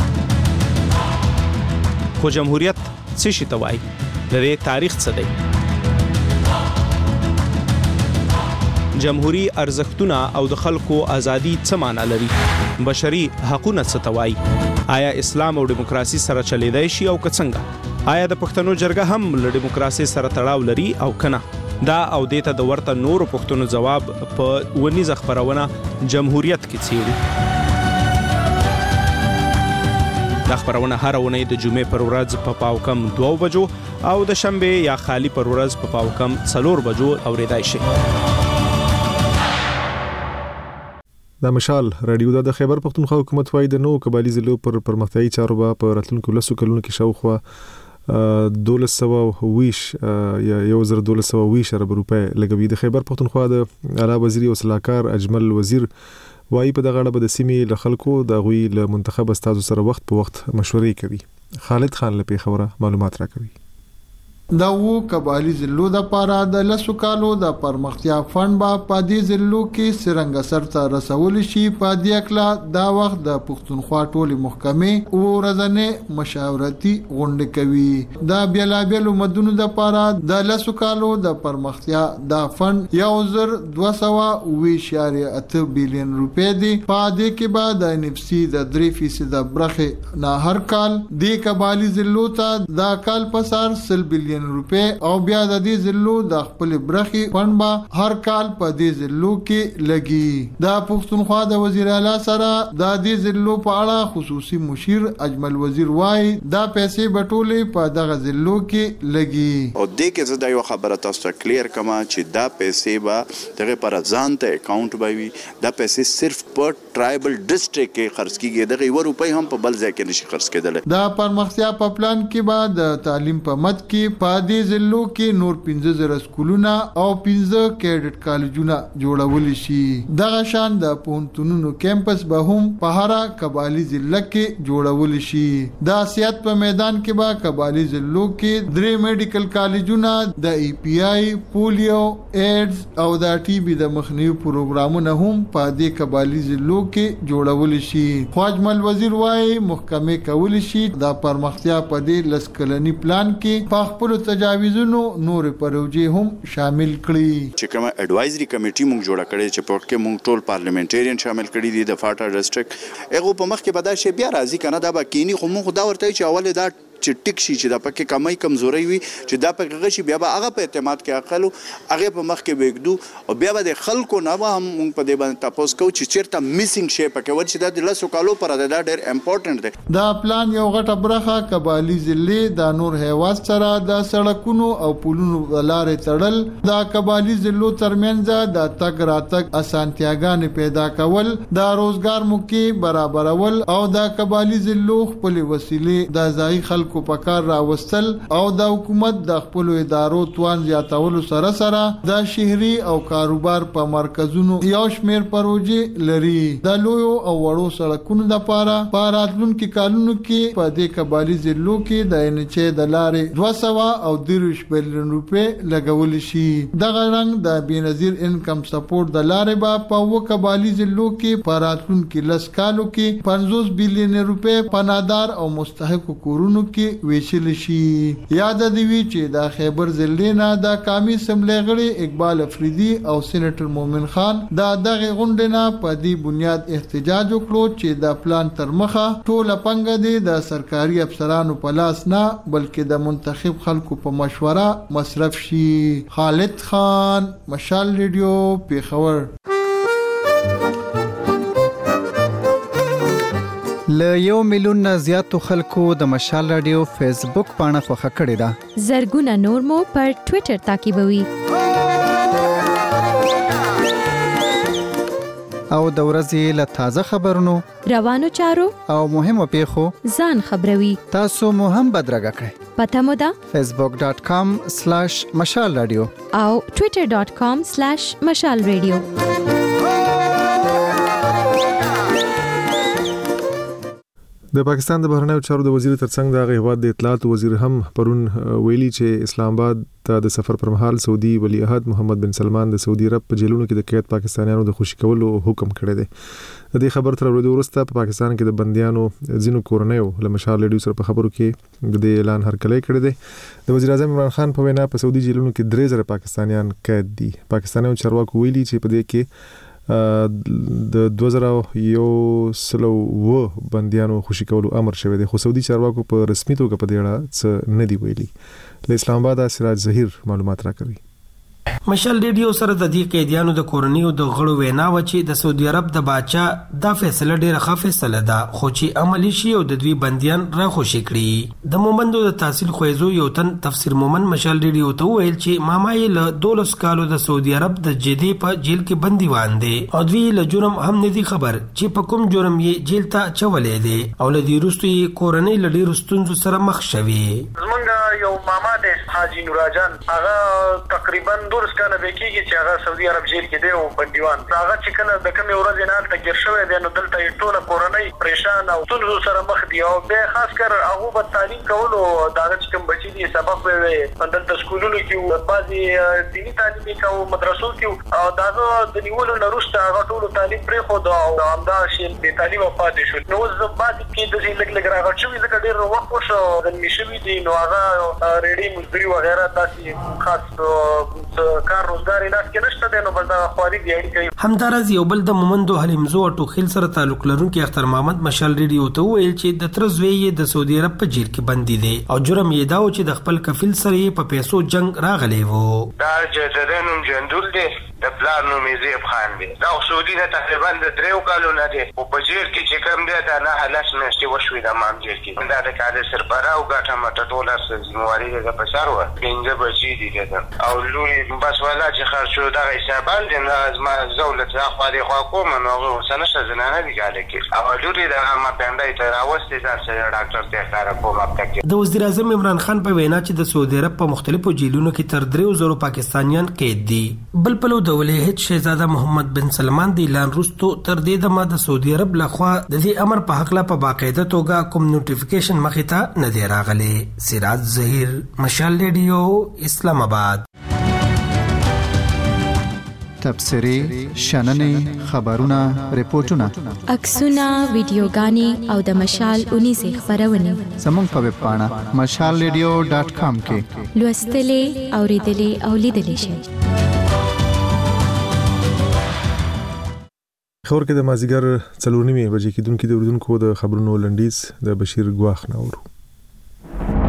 خو جمهوریت څه شي ته وایي؟ د دې تاریخ څه دی؟ جمهوری ارزښتونه او د خلکو ازادي څه معنا لري؟ بشري حقوقونه څه ته وایي؟ آیا اسلام او دیموکراسي سره چلیدای شي او که څنګه؟ آیا د پښتنو جرګه هم له دیموکراسي سره تړاو لري او کنه؟ دا او دیته د ورته نورو پښتنو جواب په ونیزه خبرونه جمهوریت کې څیړي. دا خبرونه هر اونۍ د جمعې پر ورځ په پاو کم دوه بجو او د شنبه یا خالی پر ورځ په پاو کم څلور بجو اوریدای شي. د مشال رادیو د خیبر پختونخوا حکومت وايي د نو قبایلی ضلعو پر پرمختیايي چارو به په راتلونکو لسو کلونو کې شاوخوا دولس سوه ویش یا یو زر دولس سوه ویش ارب روپۍ لګوي. د خیبر پختونخوا د اعلی وزیر او صلاحکار اجمل وزیر وايي په دغه اړه به د سیمې له خلکو د غوي له منتخب استادو سره وخت په وخت مشورې کوي. خالد خان له پیښوره معلومات راکوي. دا وو قبایلی ضلعو د پاره د لسو کالو د پرمختیا فند با پادي ضلعو کې سرنګ سرته رسول شي. پادي اکلا دا وخت د پښتونخوا ټولي محکمې او ورځنه مشاورتي غونډه کوي. دا بیلابل مدونو د پاره د لسو کالو د پرمختیا د فند یو زر دوه سوه اووه اعشاریه اته بلین روپۍ دی. پادي کې بعد د نفسي د درې فیصد برخه نه هر کال د قبایلی ضلعو ته دا کال پسار سل بلین روپۍ او بیا د دې ضلعو د خپل برخي فند با هر کال په دې ضلعو کې لګي. دا پښتونخوا د وزیر اعلی سره د دې ضلعو په اړه خصوصي مشیر اجمل وزیر وای دا پیسې بټولې په دغه ضلعو کې لګي. او دې کې زه دا یو خبره تاسو ته کلیر کما چې دا پیسې به دغه پر ځان ته اکاونټ بوي. دا پیسې صرف په ټرایبل ډیسټریکټ کې خرڅ کیږي. دغه یو روپۍ هم په بل ځای کې نشي خرڅ کېدل. دا پرمختیا په پلان کې بعد د تعلیم په مد کې په دې ضلعو کې نور پنځه زره سکولونه او پنځه کیډټ کالجونه جوړول شي. دغه شان د پوهنتونونو کیمپس به هم په هر قبایلی ضلع کې جوړول شي. د صحت په میدان کې به قبایلی ضلعو کې درې میډیکل کالجونه د ای پی آی، پولیو، ایډز او د ټي بي د مخنیوي پروګرامونه هم په دې قبایلی ضلعو کې جوړول شي. خواجمل وزیر وايي محکمه کول شي د پرمختیا په دې لسکلنی پلان کې په خپل تجاویزونو نور پروژې هم شامل کړي. چې کومه اډوایزري کمیټي موږ جوړه کړې چې په کې موږ ټول پارلیمنټریان شامل کړي دي د فاټا ډیسټریکټ. هغه په مخ کې بدای شي بیا راځي کنه دا به کینی خو موږ دا ورته چې اول دا چې ټیک شي چې دا پکې کمای کمزوري وي چې دا پکې غشي بیا به هغه په اعتماد کې اقلو هغه په مخ کې وګدو او بیا به د خلکو نه به هم موږ په دې باندې تاسو کو چې چیرته میسینګ شي پکې ور چې د لاسو کالو پر دا ډېر امپورټنت دی. دا پلان یو غټه برخه قبایلی ضلع د نور هیواز سره د سړکونو او پلونو لارې تړل د قبایلی ضلعو ترمنځ د تګ راتګ اسانتیاګانې پیدا کول د روزګار موقع برابرول او د قبایلی ضلعو خپل وسیلې د ځای خلکو په کار راوستل او د حکومت د خپل ادارو توان زیاتولو سره سره د شهري او کاروبار په مرکزونو یو شمېر پروژې لري. د لویو او وړو سړکونو لپاره په راتلونکو کالونو کې په دې قبایلی ضلعو کې د انچې د لارې دوه سوه او دېرش بلین روپۍ لګول شي. دغه رنګ د بېنظیر انکم سپورټ د لارې به په اووه قبایلی ضلعو کې په راتلونکو لس کالو کې پنځوس بلین روپۍ په نادار او مستحقو کورونو کې ویشل شي. یاد دی وی چې د خیبر ضلع نه د قومي اسمبلی غړي اقبال افریدي او سېنیټر مومن خان د دغه غونډې نه په دې بنیاد احتجاج وکړو چې د پلان تر مخه ټول پنګ دي د سرکاري افسرانو په لاس نه بلکې د منتخب خلکو په مشوره مصرف شي. خالد خان، مشال ریډیو، پیښور. ل یو میلیون نه زیاتو خلکو د مشال رادیو فیسبوک پاڼه خوښه کړې ده. زرګونه نور مو پر ټوئیټر تعقیبوي. او د ورځې له تازه خبرونو، روانو چارو او مهمو پیښو ځان خبروي. تاسو مو هم بدرګه کړئ. پته مو ده facebook dot com slash mashal radio او twitter dot com slash mashal radio. د پاکستان د بهرنیو چارو د وزیر ترڅنګ د هیواد د اطلاعات وزیر هم پرون ویلي چې اسلام آباد ته د سفر پر مهال سعودي ولی عہد محمد بن سلمان د سعودي عرب په جیلونو کې د قید پاکستانیانو د خوشي کولو حکم کړی دی. د دې خبر تر ورته وروسته په پاکستان کې د بنديانو ځینو کورنیو له مشال ریډیو سره په خبرو کې د دې اعلان هرکلی کړی دی. د وزیر اعظم عمران خان په وینا په سعودي جیلونو کې درې زره پاکستانیان قید دي. پاکستانیانو چارواکو ویلي چې په دې کې د دوه زره یو سلو و بنديانو خوشي کولو امر شوی دی، خو سعودي چارواکو په رسمي توګه په دې اړه څه نه دی ویلي. له اسلام آباد سراج ظهیر معلومات راکوي. مشال ریډیو سره د دې قیدیانو د کورنیو د غړو وینا و چې د سعودي عرب د باچا دا فیصله ډیره ښه فیصله ده، خو چې عملی شي او د دوی بنديان را خوشي کړي. د مومندو د تحصیل خویزو یو تن تفسیر مومن مشال ریډیو ته ویل چې ماما یې له دولس کالو د سعودي عرب د جدي په جیل کې بندي وان دي او دوی له جرم هم نه دي خبر چې په کوم جرم یې جیل ته چولې دي او له دې وروسته یې کورنۍ له ډیرو ستونزو سره مخ شوي. زمونږ یو ماما د حاجی نوراجان هغه تقریبا دولس کاله بکیږي چې هغه سعودي عرب جیل کې دی او بندیوان هغه چې کله د کومې ورځې نه هلته ګیر شوی دی نو دلته ټوله کورنۍ پریشان او ستونزو سره مخ دي او بیا خاص کر هغه به تعلیم کولو د هغه چې کوم بچي دي سبق به وي دلته سکولونو کې بعضې دیني تعلیم یې کوو مدرسو کې او د هغه د نیولو نه وروسته هغه ټولو تعلیم پرېښود او همدغه شی بې تعلیمه پاتې شو. نو اوس بعد کې داسې لږ لږ راغټ شوي ځکه ډېر وخت وشو زلمي شوي دي نو هغه ریډي مزدوري وغیره داسې خاص کار روزګار یې لاس کې نشته دی نو بس دغه خواري دي اړیکې کوي. همداراز یو بل د مومندو حلیمزو او ټوخیل سره تعلق لرونکي اختر محمد مشال ریډیو ته وویل چې د تره زوی یې د سعودي عرب په جیل کې بندي دی او جرم یې دا و چې د خپل کفیل سره یې په پیسو جنگ راغلی و. دا جدده نوم جندول دی د پلار نوم یې زیب خان دی. دا سعودي نه تقریبا د دریو کالو نه دی او په جیل کې چې کوم دی دا نه لس میاشتې وشوې د مام جیل کې دا د کاله سربره او ګټه مټه ټوله ذمهواري د په سر وه پنځه بچي دي او لورې بس والا چې خرج شو دغه حسابان دي نو زما زولت خوا دې خوا کوم نو هغه اوسه نشته زنانه دي ګاله کې او لورې د ما پنډۍ ته راوستې ځان سره ډاکټر ته ښکاره کوم ابتک. د وزیر اعظم عمران خان په وینا چې د سعودي عرب په مختلفو جیلونو کې تر دریو زرو پاکستانیان قید دي. بل پلو د ولایت شهزاده محمد بن سلمان د اعلان وروسته تر دې دمه د سعودي عرب لخوا د دې امر په حق لا په باقاعده توګه کوم نوټیفیکیشن مخې ته نه دی راغلی. سراج ظهیر، مشال ریډیو، اسلام آباد. تبصری، شننې، خبرونه، ریپورتونه، عکسونه، ویډیوګانې او د مشال اونیزه خبرونه زموږ په ویب پاڼه مشال ریډیو ډاټ کام کې لوستلې، اوریدلې او لیدلې شئ. خبر کې د مازیګر څلور نیمې بجې کېدونکې د اردوونکو د خبرونو لنډیز د بشیر ګواخ ناورو.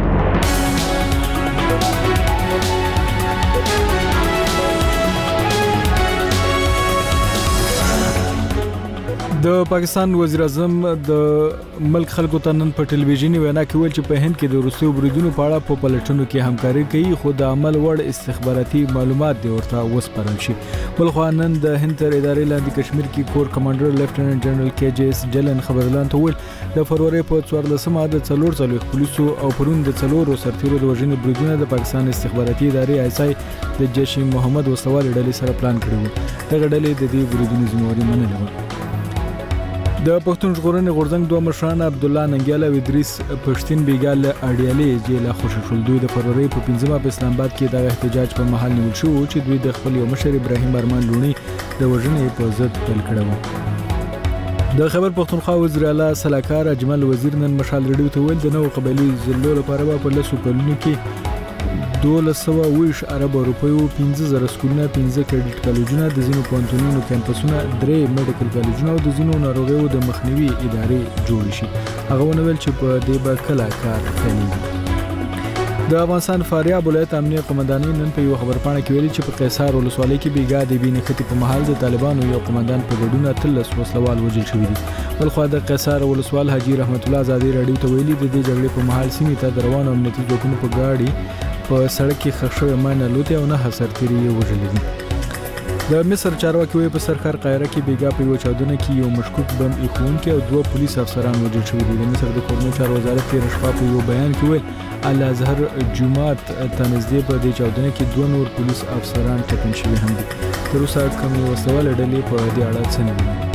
د پاکستان وزیر اعظم د ملک خلکو ته نن په ټلویزیوني وینا کې ویل چې په هند کې د روسي بریدونو په اړه په پلټنو کې همکاري کوي خو د عمل وړ استخباراتي معلومات دی ورته وسپارل شي. بل خو نن د هند تر ادارې لاندې کشمیر کې کور کمانډر لیفټیننټ جنرال کې جی اس جلن خبرلان ته ویل د فروری په څوارلسمه د څلور څلوېښت پولیسو او پرون د څلورو سرتیرو د وژنې بریدونه د پاکستان استخباراتي ادارې آی اس آی د جیش محمد وسوال ډلې سره پلان کړی و. دغه ډلې د دې بریدونو ذمہواري منلې وه. د پښتون ژغورنې غورځنګ دوه مشران عبد الله ننګیال او ادریس پښتين بیګال اړیالي جیل خوشی شول. دوی د فروری په پنځمه په اسلام آباد کې د احتجاج په محل نیول شو چې دوی د خپل یو مشر ابراهیم ارمان لونی د وژنې په ضد پیل کړی و. د خبر پښتونخوا وزیر اعلی سلاکار اجمل وزیر نن مشال ریډیو ته ویل د نو قبایلی ضلعو لپاره په لسو کلونو کې دولس سوه اوویشت ارب روپیو پنځه زره سکولونه پنځه کریډټ کالجونه د ځینو پوهنتونونو کمپسونه درې میډیکل کالجونه او د ځینو ناروغیو د مخنیوي ادارې جوړ شي. هغه ونویل چې په دې به کله کار کوي. د افغانستان فاریاب ولایت امنیه قومندانۍ نن په یو خبرپاڼه کې ویلي چې په قیصار ولسوالۍ کې بیګا د بینختی په محل د طالبانو یو قومندان په ګډون اتلس وسلوال وژل شوی دي. بل خو د قیصار ولسوال حاجی رحمت الله آزادی رادیو ته ویلي د دې جګړې په محل سیمې ته د روانو امنیتي ځواکونو په ګاډي په سړک کې خښ شوی ماینه لوټي او نه سرتیري یې وژلي دي. د مصر چارواکي وایي په سرکار قاهره کې بیګا په یو چاودنه کې یو مشکوک بم ایښودونکی او دوه پولیس افسران وژل شوي دي. د مصر د کورنیو چارو وزارت تېره شپه په یو بیان کې ویل الازهر جومات ته نږدې په دې چاودنه کې دوه نور پولیس افسران ټپین شوي هم دي. تر اوسه کومې وسلواله ډلې په دې اړه څه نه ویلي.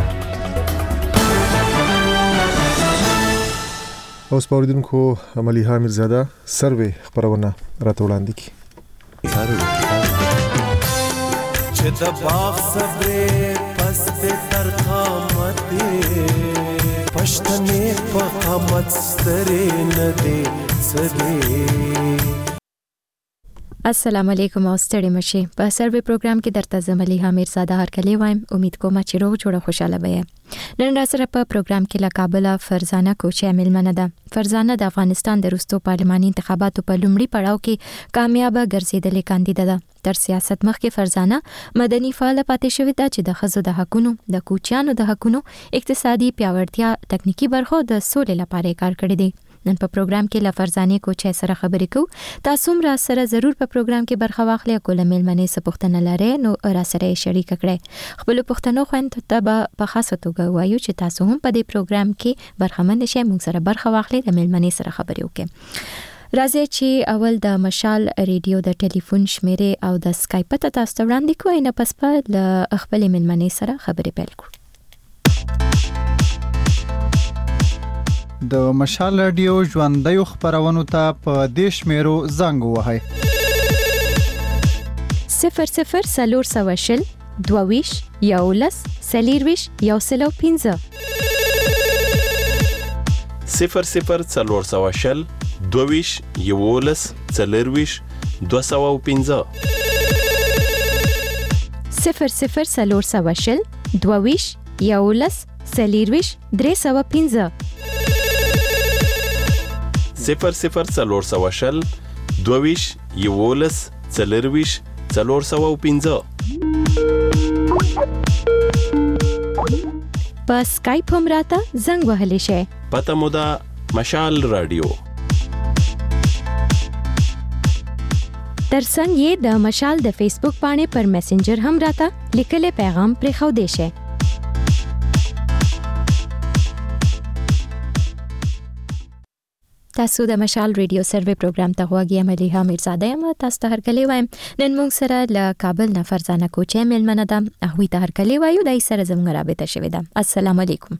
اوس پوریدونکو ملیحه میرزاده سروې خبرونه راته وړاندې کړي. چې د باغ صبرې پس به تر قامت پښتنې په قامت سترې نه دي سدي. السلام علیکم او ستړي مشي. په سروې پروګرام کې درته زملیحه میرزاده هرکلی وایم. امید کوم چې روغ جوړه خوشاله به. نن را سره په پروګرام کې له کابل فرزانه کوچه ملمنه ده. فرزانه د افغانستان د وروستو پارلماني انتخاباتو په لومړي پړاو کې کامیابه ګرځېدلې کاندیده ده. تر سیاست مخکې فرزانه مدني فعال پاتې شوې ده چې د ښځو د حقونو، د کوچیانو د حقونو، اقتصادي پیاوړتیا، تکنیکی برخو د سولې لپاره کار کړی دی. نن په پروګرام کې له فرزانه کوچه سره خبرې کوو. تاسو را سره ضرور په پروګرام کې برخه واخلئ. کوله ملمنې څه پوښتنه لرئ نو را سره شریک کړئ. خپل پوښتنو خوند ته په خاصه توګه وایو چې تاسو هم په دې پروګرام کې برخمن شئ. موږ سره برخه واخلئ، د ملمنې سره خبرې وکړئ. راځي چې اول د مشال ریډیو د ټلیفون شمیرې او د اسکایپ ته تاسو وړاندې کوئ. نه پس په خپل ملمنې سره خبرې پیل کړو. د مشال رادیو ژوندۍ خبرونو ته په دې شمیرو زنګ ووهئ. صفر صفر څلور سوه شل دوه ویشت یولس څلېرویشت یو سل او پنځه. صفر صفر څلور سوه شل دوه ویشت یولس څلېرویشت دوه سوه او پنځه. صفر صفر څلور سوه شل دوه ویشت یولس څلېرویشت درې سوه پنځه. صفر صفر څلور سوه شل دوه ویشت یولس څلېرویشت څلور سوه او پنځه. په اسکایپ هم راته زنګ وهلی شئ. پته مو ده مشال رادیو. ترڅنګ یې د مشال د فیسبوک باندې پر میسنجر هم راته لیکلې پیغام پرېښودی شئ. تاسو د مشال ریډیو سروې پروګرام ته غواړئ. ملیحه میرزاده یم. تاسو ته هرکلی وایم. نن موږ سره له کابل نه فرزانه کوچه ملمنه ده. هغوی ته هرکلی وایو. دای سره زموږ رابطه شوې ده. السلام علیکم.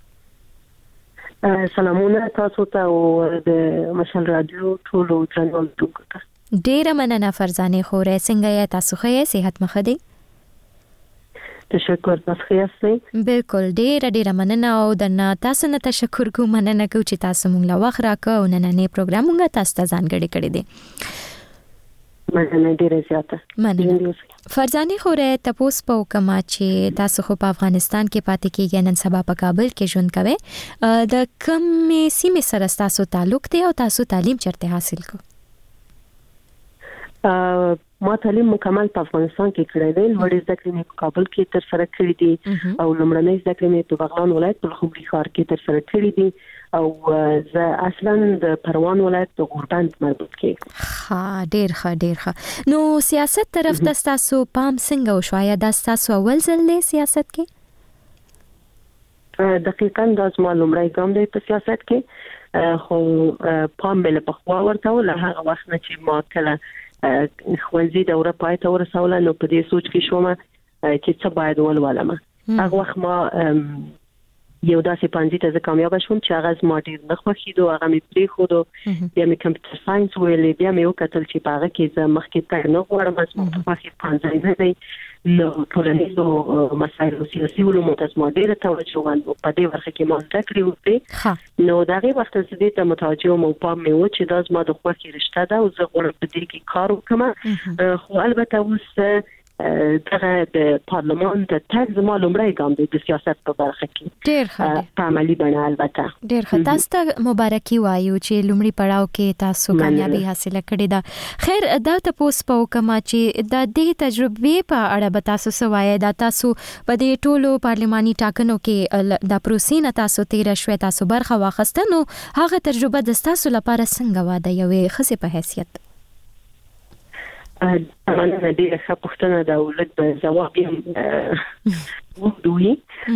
سلامونه تاسو ته او د مشال رادیو ټولو درنوونکو ته. ډیره مننه فرزانه. خورې څنګه یې؟ تاسو ښه یې؟ صحت مخ دی؟ تشکر. تاسو ښه؟ بالکل ډیره ډیره مننه او د نه تاسو نه تشکر کوم. مننه کوم چې تاسو مونږ له وخت راکړو او نننې پروګرام مونږ تاسو ته ځانګړی کړی دی. مننه ډیره زیاته. مننه. فرزانه خورې تاسو په کومه چې تاسو خو په افغانستان کې پاتې کېږئ، نن سبا په کابل کې ژوند کوئ. د کومې سیمې سره تاسو تعلق دی او تاسو تعلیم چیرته حاصل کو؟ ما تعلیم مکمل په افغانستان کې کړی دی. لوړې زده کړې مې په کابل کې تر سره کړې دي او لومړنۍ زده کړې مې په بغلان ولایت په خمري ښار کې تر سره کړې دي او زه اصلا د پروان ولایت د غوربند مربوط کې. ها ډیر ښه ډیر ښه. نو سیاست طرف ته تاسو پام څنګه وشو؟ یا د تاسو اول ځل دی سیاست کې؟ دقیقاً دا زما لومړی ګام دی په سیاست کې، خو پام مې له پخوا ورته و. له هغه وخت نه چې ما کله خوځي دوره پای ته ورسوله نو په دې سوچ کې شوم چې څه باید ولولم. هغه وخت ما یو داسې پانځي ته کامیاب شوم چې هغه زما ډیر نه خوښیدو، هغه مې پریښودو. بیا مې کمپیوټر ساينس ویلې، بیا مې وکتل چې په هغه کې زه مخکې تګ نه غواړم، زما په خوښې پانځي نه دی. نو ټولنیزو مسایلو سیاسي علومو ته زما ډیره توجه وه، په دې برخه کې ما زده کړې وکړې. نو د هغې وخت زه دې ته متوجه وم او پام مې و چې دا زما د خوښې رشته ده او زه غواړم په دې کې کار وکړم. خو البته اوس دغه د پارلمان ته تګ زما لومړی ګام دی د سیاست په برخه کې. ډیر ښه. په عملي بڼه البته. ډیر ښه. تاسو ته مبارکي وایو چې لومړی پړاو کې تاسو کامیابی حاصله کړې ده. خیر دا تاسو په کومه چې د دې تجربې په اړه به تاسو سوای دا تاسو په دې ټولو پارلماني ټاکنو کې د پروسې نه تاسو تیر شوي، تاسو برخه واخیسته، نو هغه تجربه د تاسو لپاره څنګه و د یوې ښځې په حیثیت؟ مننه، ډیره ښه پوښتنه ده او لږ به ځواب یې وګورئ.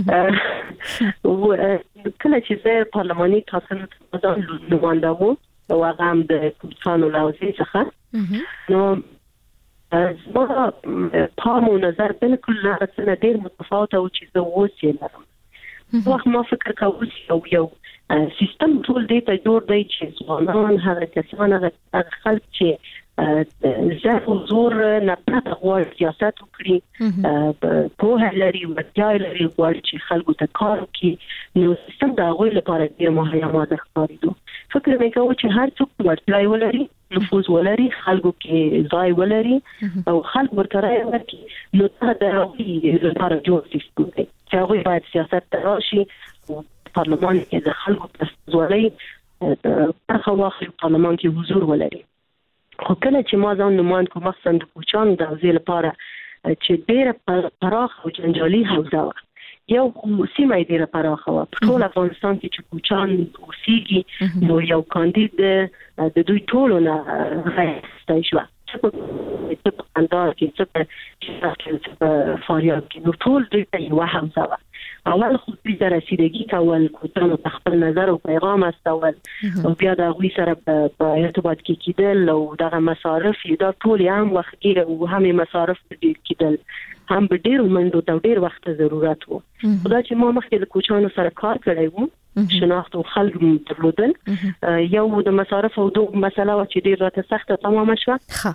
کله چې زه پارلماني ټاکنو ته ځان نماینده وم او هغه هم د کوچانو له حوزې څخه، نو زما پام او نظر بالکل له هغه څه نه ډېر متفاوته و چې زه اوس یې لرم. وخت ما فکر کوم چې یو سیستم ټول دې ته جوړ دی چې ځوانان هغه کسان هغه خلک چې زه حضور نه پرته غواړي سیاست وکړي، په هلري وړتیا لري غواړي چې خلکو ته کار وکړي، نو سیستم د هغوی لپاره ډېر مهیا ماده ښکارېدو. فکر مې کوم چې هر څوک وړتیا ولري، نفوذ ولري، خلکو کې ځای ولري او خلک ورته رایه ورکړي، نو دا د هغوی لپاره جوړ سیستم دی چې هغوی باید سیاست ته راشي، پارلمان کې د خلکو په استازولۍ برخه واخلي، پارلمان کې حضور ولري. خو کله چې ما ځان نماند کوم مخصوصا د کوچانو د حوزې لپاره چې ډېره پراخه او جنجالي حوزه وه، یو سیمه یې ډېره پراخه وه په ټول افغانستان کې چې کوچان اوسېږي، نو یو کاندید د دوی ټولو نه راایستای شوه، څه په کندهار کې، څه په چراغ کې، څه په فاریاب کې، نو ټول دوی ته یوه حوزه وه. اول خو دوی ته رسیدګي کول، کوچانو ته خپل نظر او پیغام استول او بیا د هغوی سره په ارتباط کې کېدل او دغه مصارف دا ټول هم وختګیر او هم مصارف ډېر کېدل، هم به ډېرو منډو ته ډېر وخت ضرورت و. خدا چې ما مخکې د کوچانو سره کار کړی و، شناخت او خلک درلودل، یو د مصارف او دوه مسله و چې ډېر راته سخته تمامه شوه.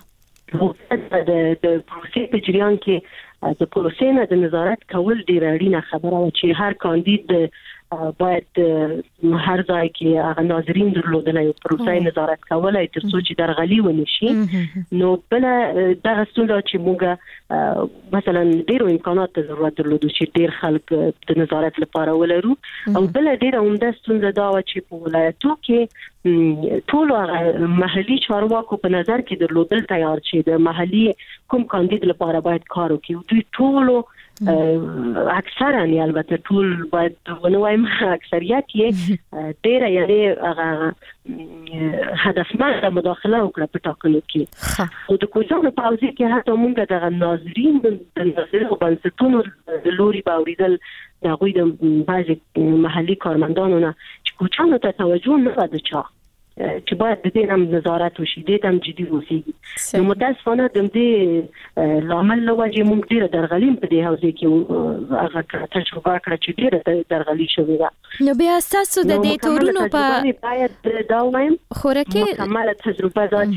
د پروسې په جریان کې د پروسې نه د نظارت کول ډېر اړینه خبره وه چې هر کاندید باید هر ځای کې هغه ناظرین درلودل او پروسې نظارت کولای تر څو چې درغلي ونه شي. نو بل دغه ستونزه چې موږ مثلا ډېرو امکانات ته ضرورت درلودو چې ډېر خلک د نظارت لپاره ولرو، او بل ډېره عمده ستونزه دا وه چې په ولایتو کې ټول محلي چارواکو په نظر کې درلودل تیار چې د محلي کوم کاندید لپاره باید کار وکړي، دوی ټولو اکثرا یې البته ټول باید ونه وایم اکثریت یې ډېره یعنی هغه هدفمنده مداخله وکړه په ټاکنو کې. خو د کوچانو په حوزې کې حتی موږ دغه ناظرین د ناظرینو بنسټونو د لوري به اورېدل د هغوی د بعضې محلي کارمندانو نه چې کوچانو ته توجه نه وه د چا چې باید د دې هم نظارت وشي، دې ته هم جدي اوسېږي. نو متاسفانه د دې لامل له وجې موږ ډېره درغلي په دې حوزې کې هغه تجربه کړه چې ډېره درغلي شوې ده. نو بیا ستاسو د دې تورونو په باید دا ووایم خوراکي مکمله تجربه دا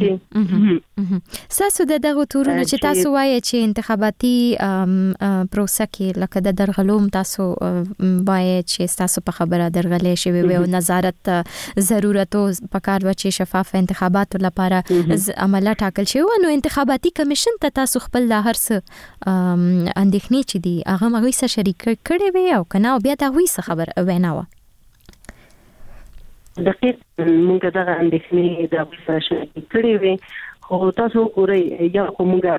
چې ستاسو د دغو تورونو چې تاسو وایئ چې انتخاباتي پروسه کې لکه د درغلو تاسو وایئ چې ستاسو په خبره درغلي شوې وي او نظارت ضرورت په کار و چې شفاف انتخاباتو لپاره عمله ټاکل شوی، نو انتخاباتي کمیشن ته تاسو خپل د هر څه اندېښنې چې دي هغه هغوی سره شریک کړې وي او که نه او بیا د هغوی څه خبر وینا وه؟ دقیق موږ دغه اندېښنې د هغوی سره شریک کړې وې، خو تاسو ګورئ یا کومه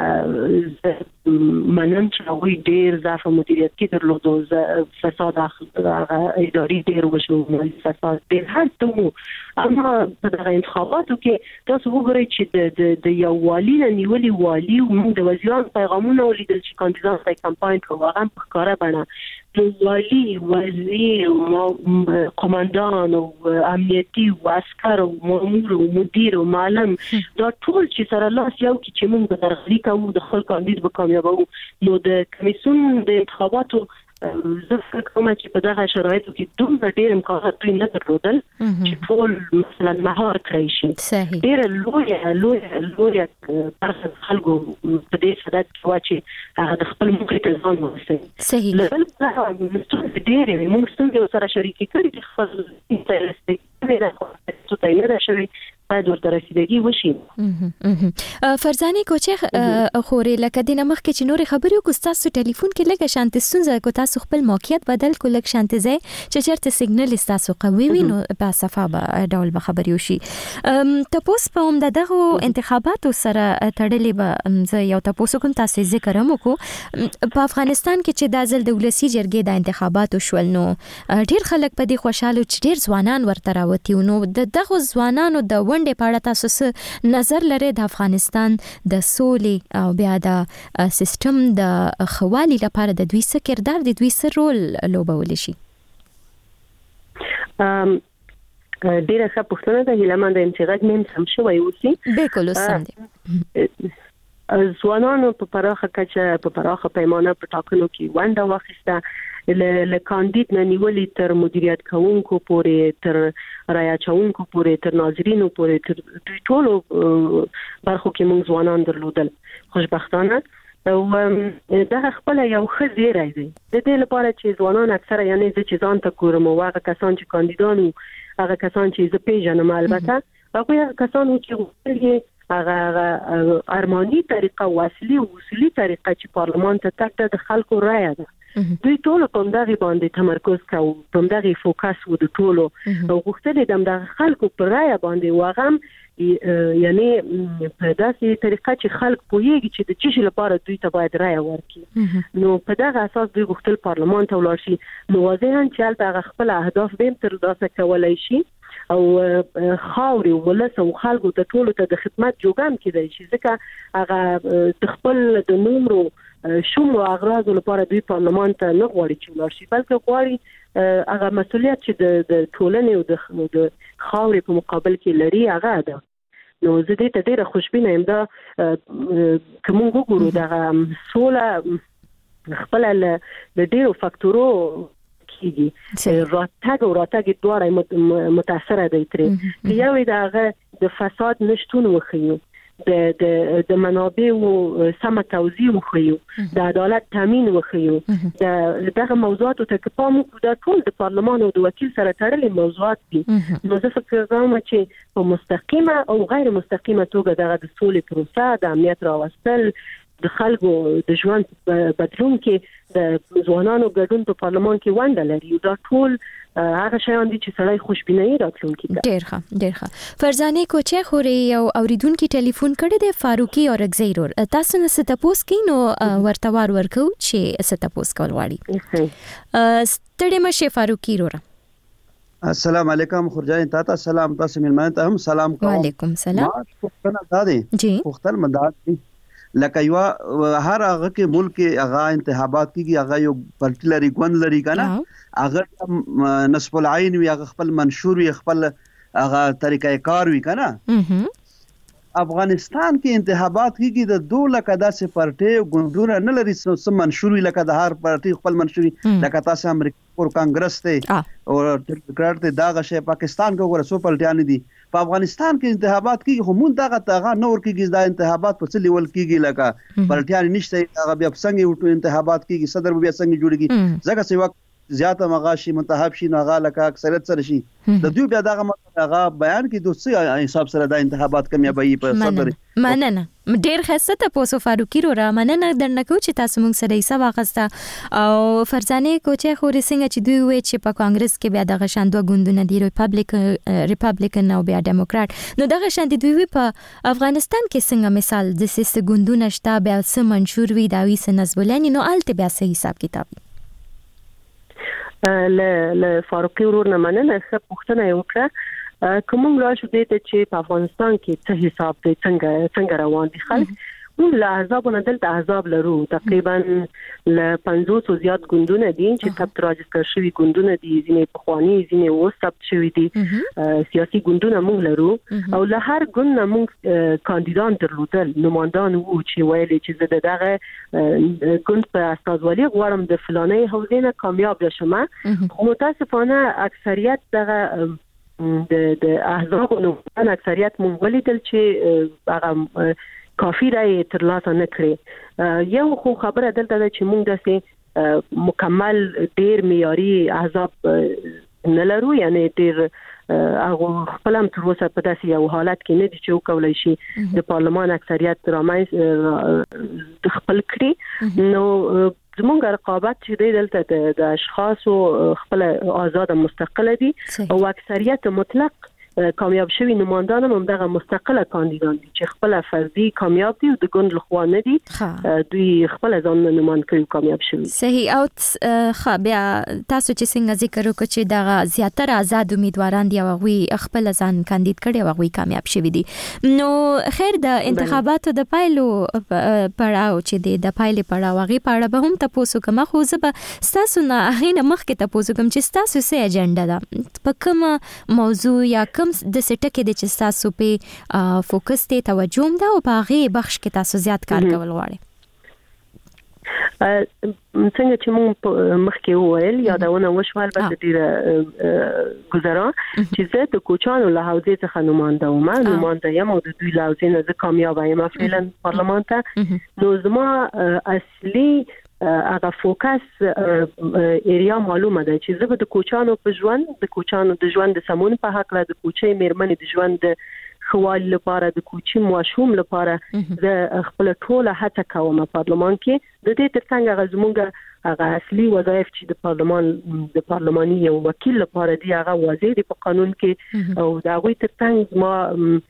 منم چې هغوی ډېر ضعف مدیریت کې درلودو فساد اداري ډېر وشو فساد ډېر هر څه اما په دغه انتخاباتو کې تاسو وګورئ چې د د یووالي نه نیولې والي موږ د وزیرانو پیغامونه ولیدل چې کاندیدان یې کمپاین کوي هغه په ښکاره بڼه والي وزیر قومندان او امنیتي او عسكر او مامور او مدیر او معلم دا ټول چې سره لاس یو کې چې موږ درغلي کوو د خپل کاندید به کامیابو نو د کمیسیون د انتخاباتو زه فکر کوم چې په دغه شرایطو کې دومره ډېر امکانات دوی نه درلودل چې ټول مثلا مهار کړی شي ډېره لویه لویه لویه برخه خلکو په دې صدد کې وه چې هغه د خپل موخې ته ځان ورسوي صحیح له بل څخه ستونزې ډېرې وې موږ ستونزې ورسره شریکې کړي دي خپل ته نه ده شوې باید ورته رسیدګي وشي فرزانه کوچه خوري لکه د نمخ کې چې نور خبرې کو تاسو ټلیفون کې لګه شانت ستونزه کو تاسو خپل موقعیت بدل کو لګ شانت ځای چې چرته سیګنل تاسو قوي وي نو په صفه به ډول به خبرې وشي تاسو په هم دغه انتخاباتو سره تړلې به زه یو تاسو کوم تاسو ذکر هم کو په افغانستان کې چې د ځل د ولسی جرګې د انتخاباتو شول نو ډیر خلک په دې خوشاله چې ډیر ځوانان ورته راوتی نو دغه ځوانانو د ونډې په اړه تاسو نظر لرئ د افغانستان د سولې او بیا د سیستم د خوالي لپاره د دوی څه کردار د دوی څه رول لوبولی شي ډیره ښه پوښتنه ده هیله د انتخاب مم سم شوی اوسي بالکل سم دي ځوانانو په پراخه کچه په پراخه پیمانه په ټاکنو کې ونډه واخیسته له کاندید نه نیولې تر مدیریت کوونکو پورې تر رایه چونکو پورې تر ناظرینو پورې تر دوی ټولو برخو کې موږ ځوانان درلودل خوشبختانه او دا خپل یو ښه زیری دی د دې لپاره چې ځوانان اکثره یعنی زه چې ځان ته ګورم او هغه کسان چې کاندیدانو هغه کسان چې زه پیژنم البته هغوی هغه کسان چې غوښتل یې هغه ارماني طریقه وسیلي او اصولي طریقه چې پارلمان ته تګ د خلکو رایه ده دوی ټول کوم دغه باندې تمرکز کوي کوم دغه فوکس و د ټولو او غوښتل دي د خلکو پر رایه باندې واغم یعنی په داسې طریقه چې خلک پوهیږي چې د چی لپاره دوی ته باید رایه ورکړي نو په دغه اساس دوی غوښتل پارلمان ته ولاړ شي نو واضحاً چې هغه خپل اهداف به تر لاسه کولای شي او خاوري ولس او خلکو ته ټولو ته د خدمت جوګام کېدای شي ځکه هغه خپل د نومرو شوم اغراض لپاره دوی پارلمان ته نه غواړي چې ولاړ شي بلکې غواړي هغه مسؤلیت چې د ټولنې او د خاوري په مقابل کې لري هغه ده نو زه دې ته ډیره خوشبینه یم دا کوم وګورو دا سوله خپل له ډیرو فاکتورو کیږي راتګ او راتګ دواړه متاثره دي ترې یو دا د فساد نشټون وخیو د د د منابعو سم توزیع وخیو د عدالت تامین وخیو دغه موضوعات ته پام وکړو د ټول د پارلمان او د وکیل سره تړلې موضوعات دي نو زه فکر کوم چې په مستقیمه او غیر مستقیمه توګه دغه د سولې پروسه د امنیت راوستل د خلکو د ژوند بدلون کې د ځوانانو ګډون په پارلمان کې ونډه لري دا ټول هغه شیان دي چې سړی خوشبینۍ راتلونکي ده ډېر ښه ډېر ښه فرزانه کوچه خوري یو اوریدونکو ټلیفون کړی دی فاروقي اورګزی رور تاسو نه ست تاسو کینو ورته وار ورکو چې ست تاسو کول واړی ستړي مشه فاروقي رور السلام علیکم خورجان تاسو سلام تاسو ملمنه ته هم سلام کوم وعلیکم سلام پښتنه دادی جی پښتن مدد لکه یو هر هغه کې ملک هغه انتخابات کیږي هغه یو پارټي لري ګوند لري کنه هغه نسب العين وي هغه خپل منشور وي خپل هغه طریقې کار وي کنه افغانستان کې انتخابات کیږي د دوه لکه داسې پارټي ګوندونه نه لري سم منشور وي لکه د هر پارټي خپل منشور لکه تاسو امریکا پر کانګرس ته او ډیموکرات ته داغه شی پاکستان کې ورسو پلټیان دي په افغانستان کې انتخابات کیږي خو مونږ دغه تاغه نور کیږي دا انتخابات په څه لیول کیږي لکه پلټیان نشته هغه بیا څنګه انتخابات کیږي صدر بیا څنګه جوړیږي ځکه چې وخت زیاته مغاشي منتخب شي نو هغه لکه اکثریت سره شي د دوی بیا دغه هغه بیان کې دوسه حساب سره د انتخابات کمیابی په صدر مننه ډیر خسته تاسو فاروقي رو مننه درنه کو چې تاسو موږ سره حساب واغسته او فرزانه کوچه خوري څنګه چې دوی وې چې په کانګرس کې بیا دغه شان دوه ګوندونه دي ریپابلیک ریپابلیکن او بیا ډیموکرات نو دغه شان دي دوی په افغانستان کې څنګه مثال د سیس ګوندونه شته بیا سم منشور وي دا وي سنزبلانی نو الته بیا صحیح حساب کتاب له له فاروقي ورور نه مننه ښه پوښتنه یې وکړه کوم راشو دې ته چې په افغانستان کې څه حساب دی څنګه څنګه روان دي خلک موږ له احزاب نه دلته احزاب لرو تقریبا له پنځوس زیات ګوندونه دي چې ثبت راجستر شوي ګوندونه دي ځینې پخواني ځینې اوس ثبت شوي دي سیاسي ګوندونه موږ لرو او له هر ګوند نه موږ کاندیدان درلودل نمایندان وو چې ویلي چې زه دغه ګوند په استازولي غواړم د فلانه حوزې نه کامیاب شم خو متاسفانه اکثریت دغه د د احزاب نو اکثریت مونږ ولیدل چې هغه کافي رای ترلاسه نه کړي یو خو خبره دلته ده چې مونږ داسې مکمل ډیر معیاري احزاب نه لرو یعنی ډیر هغه خپل هم تر اوسه په داسې یو حالت کې نه دي چې وکولای شي د پارلمان اکثریت رامنځ خپل کړي نو زمونږ رقابت چې دی دلته د اشخاصو خپل آزاد مستقله دي او اکثریت مطلق کامیاب شوی نمایندان هم دغه مستقله کاندیدان دي چې خپل فردي کامیاب دي او د ګوند لخوا نه دي دوی خپل ځان نمایند کوي کامیاب شوی صحیح او خو بیا تاسو چې څنګه ذکر وکړئ چې دغه زیاتره آزاد امیدواران دي او هغه خپل ځان کاندید کړي او هغه کامیاب شوی دي نو خیر د انتخاباتو د پایلو پړاو چې دی د پایلې پړاو هغه پړاو به هم تاسو کومه خو زه تاسو نه هغه مخکې تاسو کوم چې تاسو سه اجنډا ده په کوم موضوع یا کوم د سټکه د چې تاسو په فوکس ته توجه ده او په هغه بخش کې تاسو زیات کار کول غواړئ څنګه چې موږ مخکې وویل یادونه وشو البته ډیره گزارا چې زه د کوچانو له حوزې څخه نماینده وم نماینده یم او د دوی له حوزې نه زه کامیاب یم فعلا پارلمان ته نو زما اصلي هغه فوکس ایریا معلومه ده چې زه د کوچانو په ژوند د کوچانو د ژوند د سمون په حق له د کوچي میرمنې د ژوند د خوال لپاره د کوچي ماشوم لپاره د خپل ټوله هڅه کوم پارلمان کې د دې ترڅنګ غزمونګه هغه اصلي وظایف چې د پارلمان د پارلماني یو وکیل لپاره دی هغه واضح دی په قانون کې او دا غوي ترڅنګ ما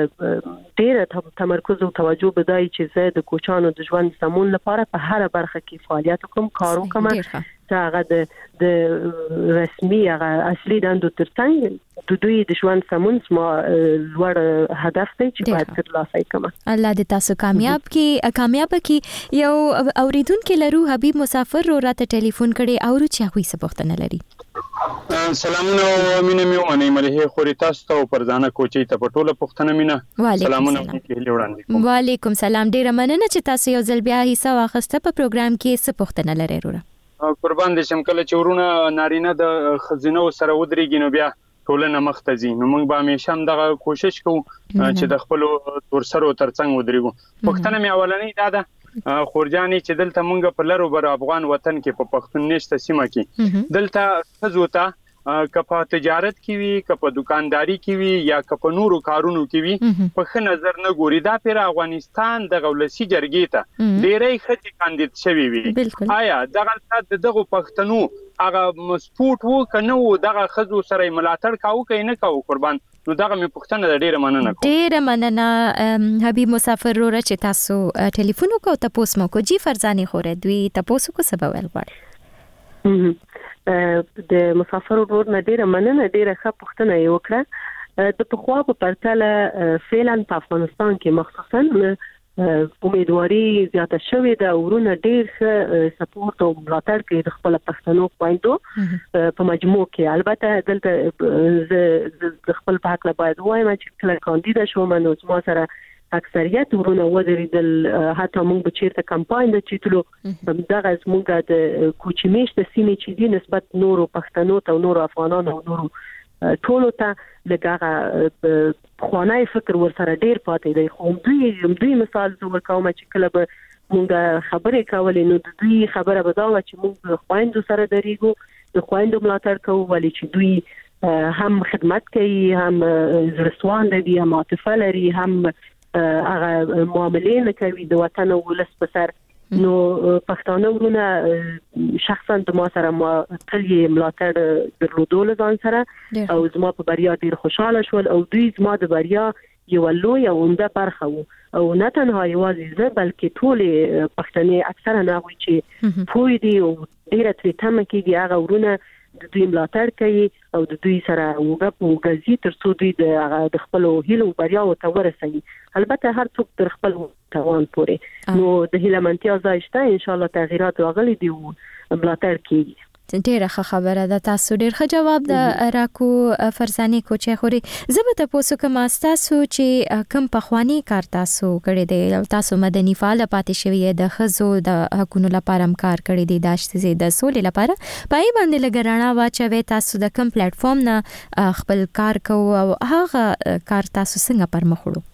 ډېر تمرکز او توجه بدای چې زه د کوچانو د ژوند سمون لپاره په هر برخه کې فعالیت کوم کار کوم چې هغه د د رسمي هغه اصلي دندو ترڅنګ د دوی د ژوند سمون ما لوړ هدف دی چې باید ترلاسه کوم الله دې تاسو کامیاب کی کامیاب کی یو اوریدونکو لرو حبیب مسافر رو راته ټلیفون کړي او چې هغه څه پوښتنه لري سلامونه مینه مې ومنه ملهي خوري تاسو ته پرځانه کوچي ته پټوله پوښتنه مینه سلامونه کې وړاندې وعلیکم سلام ډیر مننه چې تاسو یو ځل بیا حصہ واخسته په پروګرام کې څه پوښتنه لري وروره قربان دي شم کله چې ورونه نارینه د خزینه سره ودرېږي نو بیا ټولنه مختزي نو موږ به همیشه هم دغه کوشش کوو چې د خپل تورسرو ترڅنګ ودرېږو پښتنه مې اولنې دا ده خورجاني چې دلته موږ په لرو بر افغان وطن کې په پښتون نشته سیمه کې دلته خزوتا کپا تجارت کې وي کپا دکانداری کې وي یا کپا نورو کارونو کې وي په ښه نظر نه ګوري دا پر افغانستان د غولسي جرګې ته ډېرې خځې کاندید شوي وي آیا دغه دغه پښتنو هغه سپورت وو کنه وو دغه خزو سره ملاتړ کاوه کینه کاوه قربان نو دغه مې پښتنه ډېره مننه کوم ډېره مننه حبیب مسافر رو چې تاسو ټلیفون وکاو تاسو مو کو جی فرزانه خوره دوی تاسو کو سبا ول غواړي د مسافر ورور نه ډیره مننه ډیره ښه پوښتنه یې وکړه د پخوا په پرتله فعلا په افغانستان کې مخصوصا امیدواري زیاته شوې ده ورونه ډیر ښه سپورټ او ملاتړ کوي د خپل پښتنو خويندو په مجموع کې البته دلته د خپل په حق لا باید وایم چې کله کاندید شوم نو ما سره اکثریت ورونه ودرېدل حتی موږ به چیرته کمپاین د چیتلو دغه زموږ د کوچمیشت سیمې چې دي نسبت نورو پښتنو ته نورو افغانانو او نورو ټولو ته لږه خوانای فکر ورسره ډیر پاتې دی خو دوی دوی مثال زور کوم چې کله به موږ خبرې کولې نو دوی خبره به دا و چې موږ خويندو سره درېږو د خويندو ملاتړ کوو ولې چې دوی هم خدمت کوي هم زړسوان دي هم عاطفه لري هم هغه معاملې نه کوي د وطن او ولس په سر نو پښتانه ورونه شخصا د ما سره ما تل یې ملاتړ درلودل ځان سره او زما په بریا ډیر خوشاله شول او دوی زما د بریا یو لوی او عمده برخه وو او نه تنها یوازې زه بلکې ټول پښتنې اکثره نه وي چې پوی دي او ډیره ترې تمه کېږي هغه ورونه د دوی ملاتړ کوي او د دوی سره وګ په وګزي تر څو دوی د خپل هیلو بریا او ته ورسوي البته هر څوک تر خپل توان پورې نو د هیلمنتیا ځای شته ان شاء الله تغیرات راغلي دي او ملاتړ کوي ډیره خبره ده تاسو ډیر ښه جواب د راکو فرزانه کوچه خوري زبر تاسو کوم تاسو چې کم پخوانی کار تاسو کړی دی تاسو مدني فعال پاتې شوی د خزو د حقوقو لپاره کار کړی دی داشته د سولې لپاره پای باندې لګرانا واچوي تاسو د کم پلیټ فارم نه خپل کار کوو او هغه کار تاسو څنګه پر مخ وړو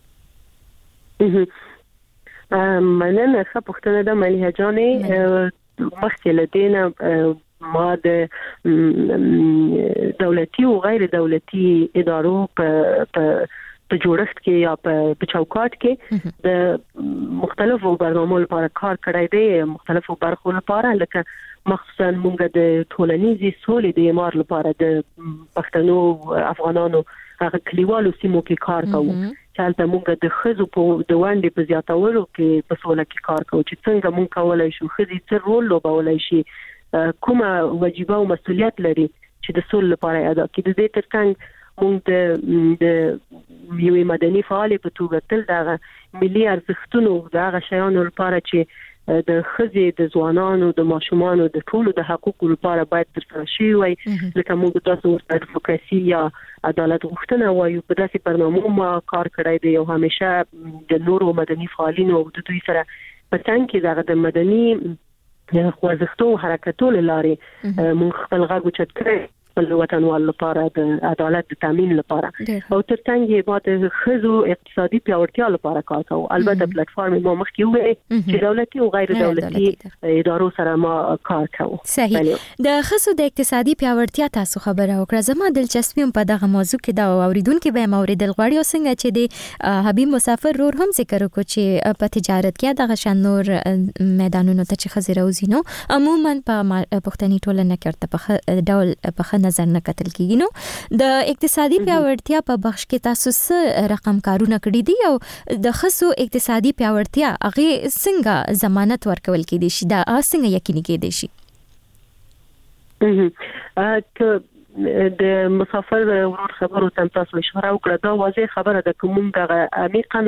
مننه ښه پوښتنه ده مليحه جانې مخکې لدينا ما د دولتي او غیر دولتي ادارو په په جوړښت کې یا په چوکاټ کې د مختلفو برنامو لپاره کار کړی دی مختلفو برخو لپاره لکه مخصوصا موږ د ټولنیزې سولې د امار لپاره د پښتنو افغانانو هغه کلیوالو سیمو کې کار کوو چې موږ د خزو په د وانډې په زیاتولو کې په سوله کې کار کوو چې څنګه موږ کولای شو خزي څه رول لوبولای شي کومه واجبہ او مسؤلیت لري چې د سولې لپاره ادا کړي د دې ترڅنګ موږ د یو مدني فعال په توګه تل د ملي ارزښتونو د هغه شیانو لپاره چې د خزي د ځوانانو د ماشومانو د ټولو د حقوقو لپاره باید ترسره شي وي لکه موږ تاسو ورته ادوکاسي یا عدالت غوښتنه وایو په داسې برنامو ما کار کړی دی او همیشه د نورو مدني فعالینو او د دوی سره په څنګه کې دغه د مدني خوځښتو حرکتو لاري موږ خپل غږ اوچت کړی خپل وطنوال لپاره د عدالت د تامین لپاره او ترڅنګ یې باید خزو اقتصادي پیاوړتیا لپاره کار کوو البته پلیټ فارم ما مخکې وې چې دولتي او غیر دولتي ادارو سره ما کار کوو صحیح د خزو د اقتصادي پیاوړتیا تاسو خبره وکړه زما دلچسپي په دغه موضوع کې دا اوریدونکو به موریدل غواړي څنګه چې د حبیب مسافر رور هم ذکر وکړي چې په تجارت کې دغه شان نور میدانونو ته چې خزر اوزینو عموما په پښتني ټولنه کې په ډول په نظر نه کتل کیږي نو د اقتصادي پیاوړتیا په بخش کې تاسو څه رقم کارونه کړی دي او د خصو اقتصادي پیاوړتیا هغه څنګه ضمانت ورکول کېدي شي دا څنګه یقیني کېدي شي ا د مسافر ورور خبرو تم تاسو اشاره وکړه دا واضح خبره ده کوم دغه عمیقا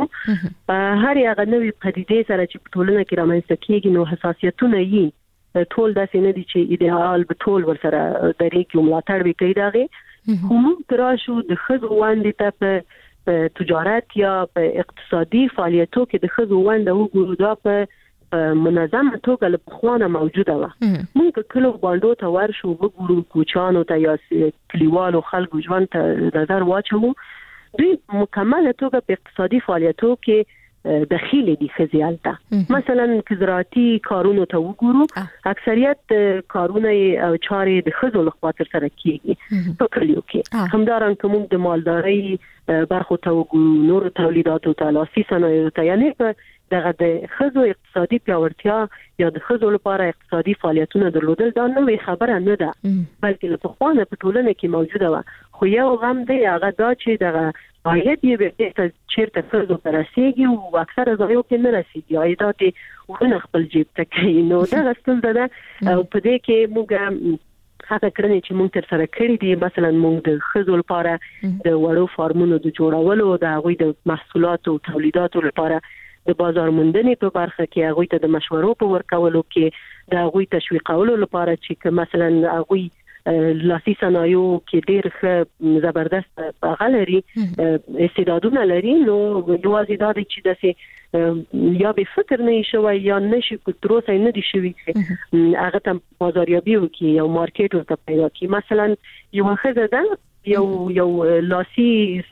وګورو هر یو نوې پدیدې سره چې په ټولنه کې رامنځته کیږي نو حساسیتونه یې ټول داسې نه دي چې ایدئال به ټول ورسره درې کې ملاتړ وکړي داغه کوم تراشو د خزو وانډې ته په تجارت یا په اقتصادي فعالیتو کې د خزو وانډه وګورو دا په منظمه توګه له پخوانه موجوده و موږ کله باندې ته ورشو وګورو کوچانو ته یا کلیوالو خلکو ژوند ته نظر واچو دوی مکمله توګه په اقتصادي فعالیتو کې داخلي دي خزيالته مثلا زراعتي کارونو ته وګورو اکثریت کارونه او چارې د خزو لخوا تر سره کیږي په کلیو کې همدارن کوم د مالداري برخو ته وګورو نور تولیداتو ته لاسي صنایع ته یعنی په دغه د خزو اقتصادي پیاوړتیا یا د خزو لپاره اقتصادي فعالیتونه درلودل دا نوې خبره نه ده بلکې په خوانه په ټولنه کې موجوده و خو یو غم دی هغه دا چې دغه عاید یې به چیرته خزو ته رسیږي او اکثره ځایو کې نه رسیږي عایدات ورنه خپل جیب ته کوي نو دا ستونزه ده او په دې کې موږ هغه کړنې چې موږ تر سره کړې دي مثلا موږ د خزو لپاره د وړو فارمونو د جوړولو د هغوی د محصولاتو او تولیداتو لپاره د بازار موندنې په برخه کې هغوی ته د مشورو په ورکولو کې د هغوی تشویقولو لپاره چې مثلا هغوی لاسي صنایع کې ډېر ښه زبردست غلري استعدادونه لري نو یوازې دا چې داسې یا به فکر نه شوی یا نشي کتروسه نه دي شوی هغه ته بازاریابي وکي او مارکیټ ورته پیدا کی مثلا یو خزه ده یو یو لاسي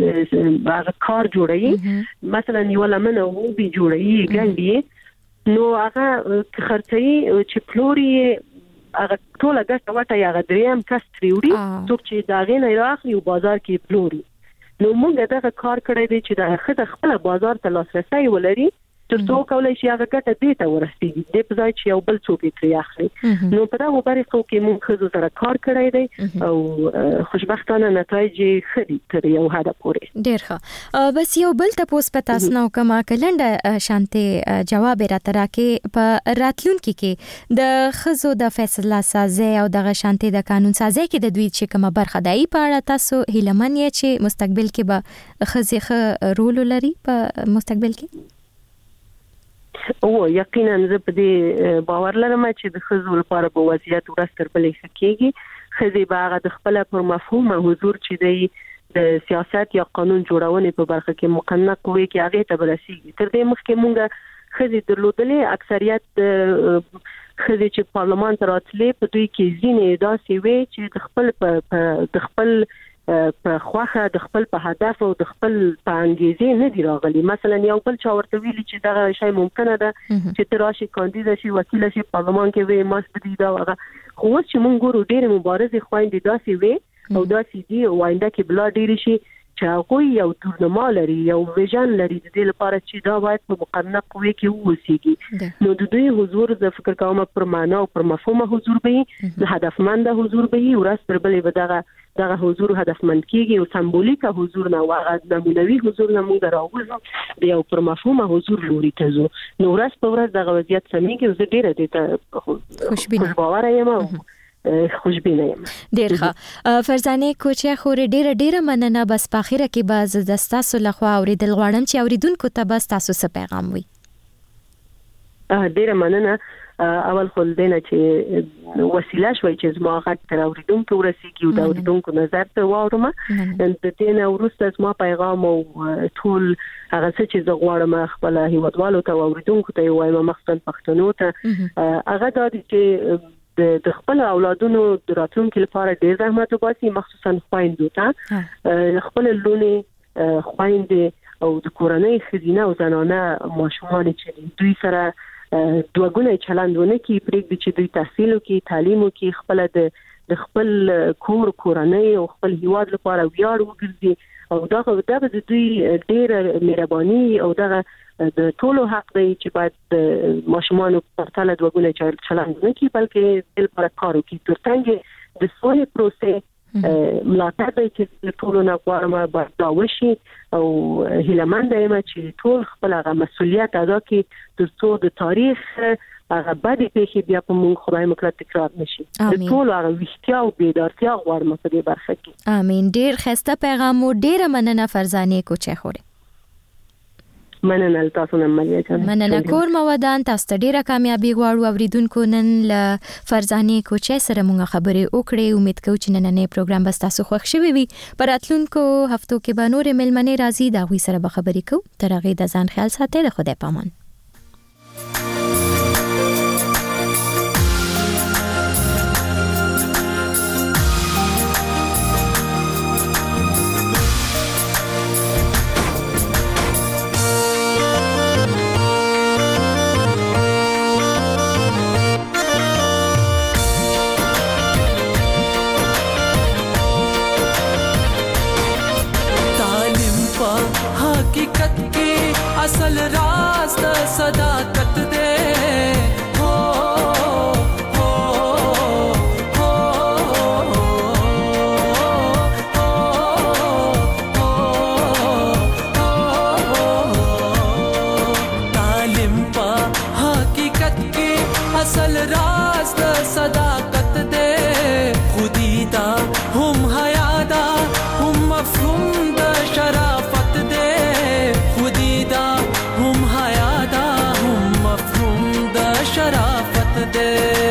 هغه کار جوړي مثلا یو لمنه او به جوړي ګنډي نو هغه خرڅي چې پلوري هغه ټول ګټه وټه یا دریم کس تریوري څوک چې دا غي نه راخلي او بازار کې پلوري. نو موږ دغه کار کړی دی چې د خدای خپل بازار ته لاسرسي ولري تر څو کولای شي هغه ګټه دې ته ورسیږي د په ځای چې یو بل څوک یې ترې اخلي. نو په دغه طریقو کې موږ خزو سره کار کړی دی او خوشبختانه نتایج ښه دي تر یو حد پورې. ډېر ښه. بس یو بل تاسو په تاسو نو کومه کلنډه شانته جواب راته راکې په راتلونکي کې د خزو د فیصله سازي او د شانته د قانون سازي کې د دوی چې کومه برخه دی په اړه تاسو هیلمن یې چې مستقبل کې به خزيخه رول لري په مستقبل کې؟ او یقینا زه په دې باور لرم چې د خزو لپاره په وضعیت ورځ تر بلې کېږي. خزي باغ د خپل پر مفهوم حضور چې دی د سیاست یا قانون جوړونې په برخه کې مقننه قوی کې هغه ته برسېږي. تر دې مخکې مونږ خزي درلودلې اکثریت خزي چې پارلمان ته راتلې په دوی کې ځینې داسې وي چې د خپل په د خپل په خوخه د خپل په هدف او د خپل په انګیزه نه دی راغلي. مثلا یو بل چا ورته ویلي چې دا شی ممکنه ده چې تراشي کاندید شي وکیل شي پارلمان کې وي ماست دي دا هغه خو چې مونږ ګورو ډېر مبارزه خويندې داسې وي او داسې دي او آینده کې بلا ډېر شي چې هغه یو تورنما لري یو ویژن لري د دې لپاره چې دا باید په مقننه قوی کې ووسیږي. نو د دوی حضور د فکر کومه پر معنا او پر مفهوم حضور به د هدفمند حضور به ورځ پر بلې بدغه دغه حضور هدفمند کیږي او سمبولیک حضور نه واغ نمونوي حضور نه موږ راوځو د یو پر مفهوم حضور لوري ته زو. نو ورځ په ورځ دغه وضعیت سمېږي او زه ډیره دې ته خوشبینه باور یم خوشبینه یم. ډیر ښه. فرزانه کوچه خوري ډیره ډیره مننه. بس په اخره کې باز د تاسو لخوا اوریدل غواړم چې اوریدونکو ته بس تاسو څه پیغام وي. ډیره مننه. اول خو دینه چې وسیله شوي چې زما غږ تر اوریدونکو ورسیږي او د اوریدونکو نظر ته واورم. د دې نه وروسته زما پیغام او ټول هغه څه چې زه غواړم خپل هیوادوالو ته او اوریدونکو ته وایم مخصوصا پښتنو ته هغه دا چې د خپل اولادونو د راتلونکي لپاره ډېر زحمت وباسي مخصوصا خويندو ته خپل لونې خويندې او د کورنۍ خزینه او زنانه ماشومان چې دوی سره دوګونه چلندونه کې پرېږدي چې دوی تحصیل وکړي تعلیم وکړي خپل د د خپل کور کورنۍ او خپل هیواد لپاره ویاړ وګرځي او دا د دوی ډېر مهرباني او دا د ټولو حق دی چې باید د ماشومان په تله دوګونه چلندونه کې بلکې د لپاره کار وکړي ترڅنګ د سولې پروسې ملاتړ دی چې ټولو نه غواړم باید دا وشي او هیلمن یم چې ټول خپل هغه مسؤلیت ادا کړي ترڅو د تاریخ هغه بدې پیښې بیا په موږ خدای مکړه تکرار نشي. د ټول هغه ویښتیا او بیدارتیا غواړم په دې برخه کې. امين. ډیر خسته پیغام او ډیره مننه فرزانه کوچه خوري. مننه تاسو نه ملیا جان. مننه کور مودان تاسو ډیره کامیابی غواړو اوریدونکو. نن ل فرزانه کوچه سره مونږ خبرې وکړې. امید کوم چې نننې پروګرام به تاسو خوښ شوي وي. پر راتلونکو هفتو کې به نور ملمنې راځي دا غوي سره به خبرې کوو. تر هغه د ځان خیال ساتئ. د خدای پامان. असल राज द सदाकत दे हो हो हो तालिम पा हकीकत के असल राज द सदाकत दे खुदीदा हम हयादा हम मफहूम द शराफत दे खुदीदा हम हयादा हम मफहूम द शराफत दे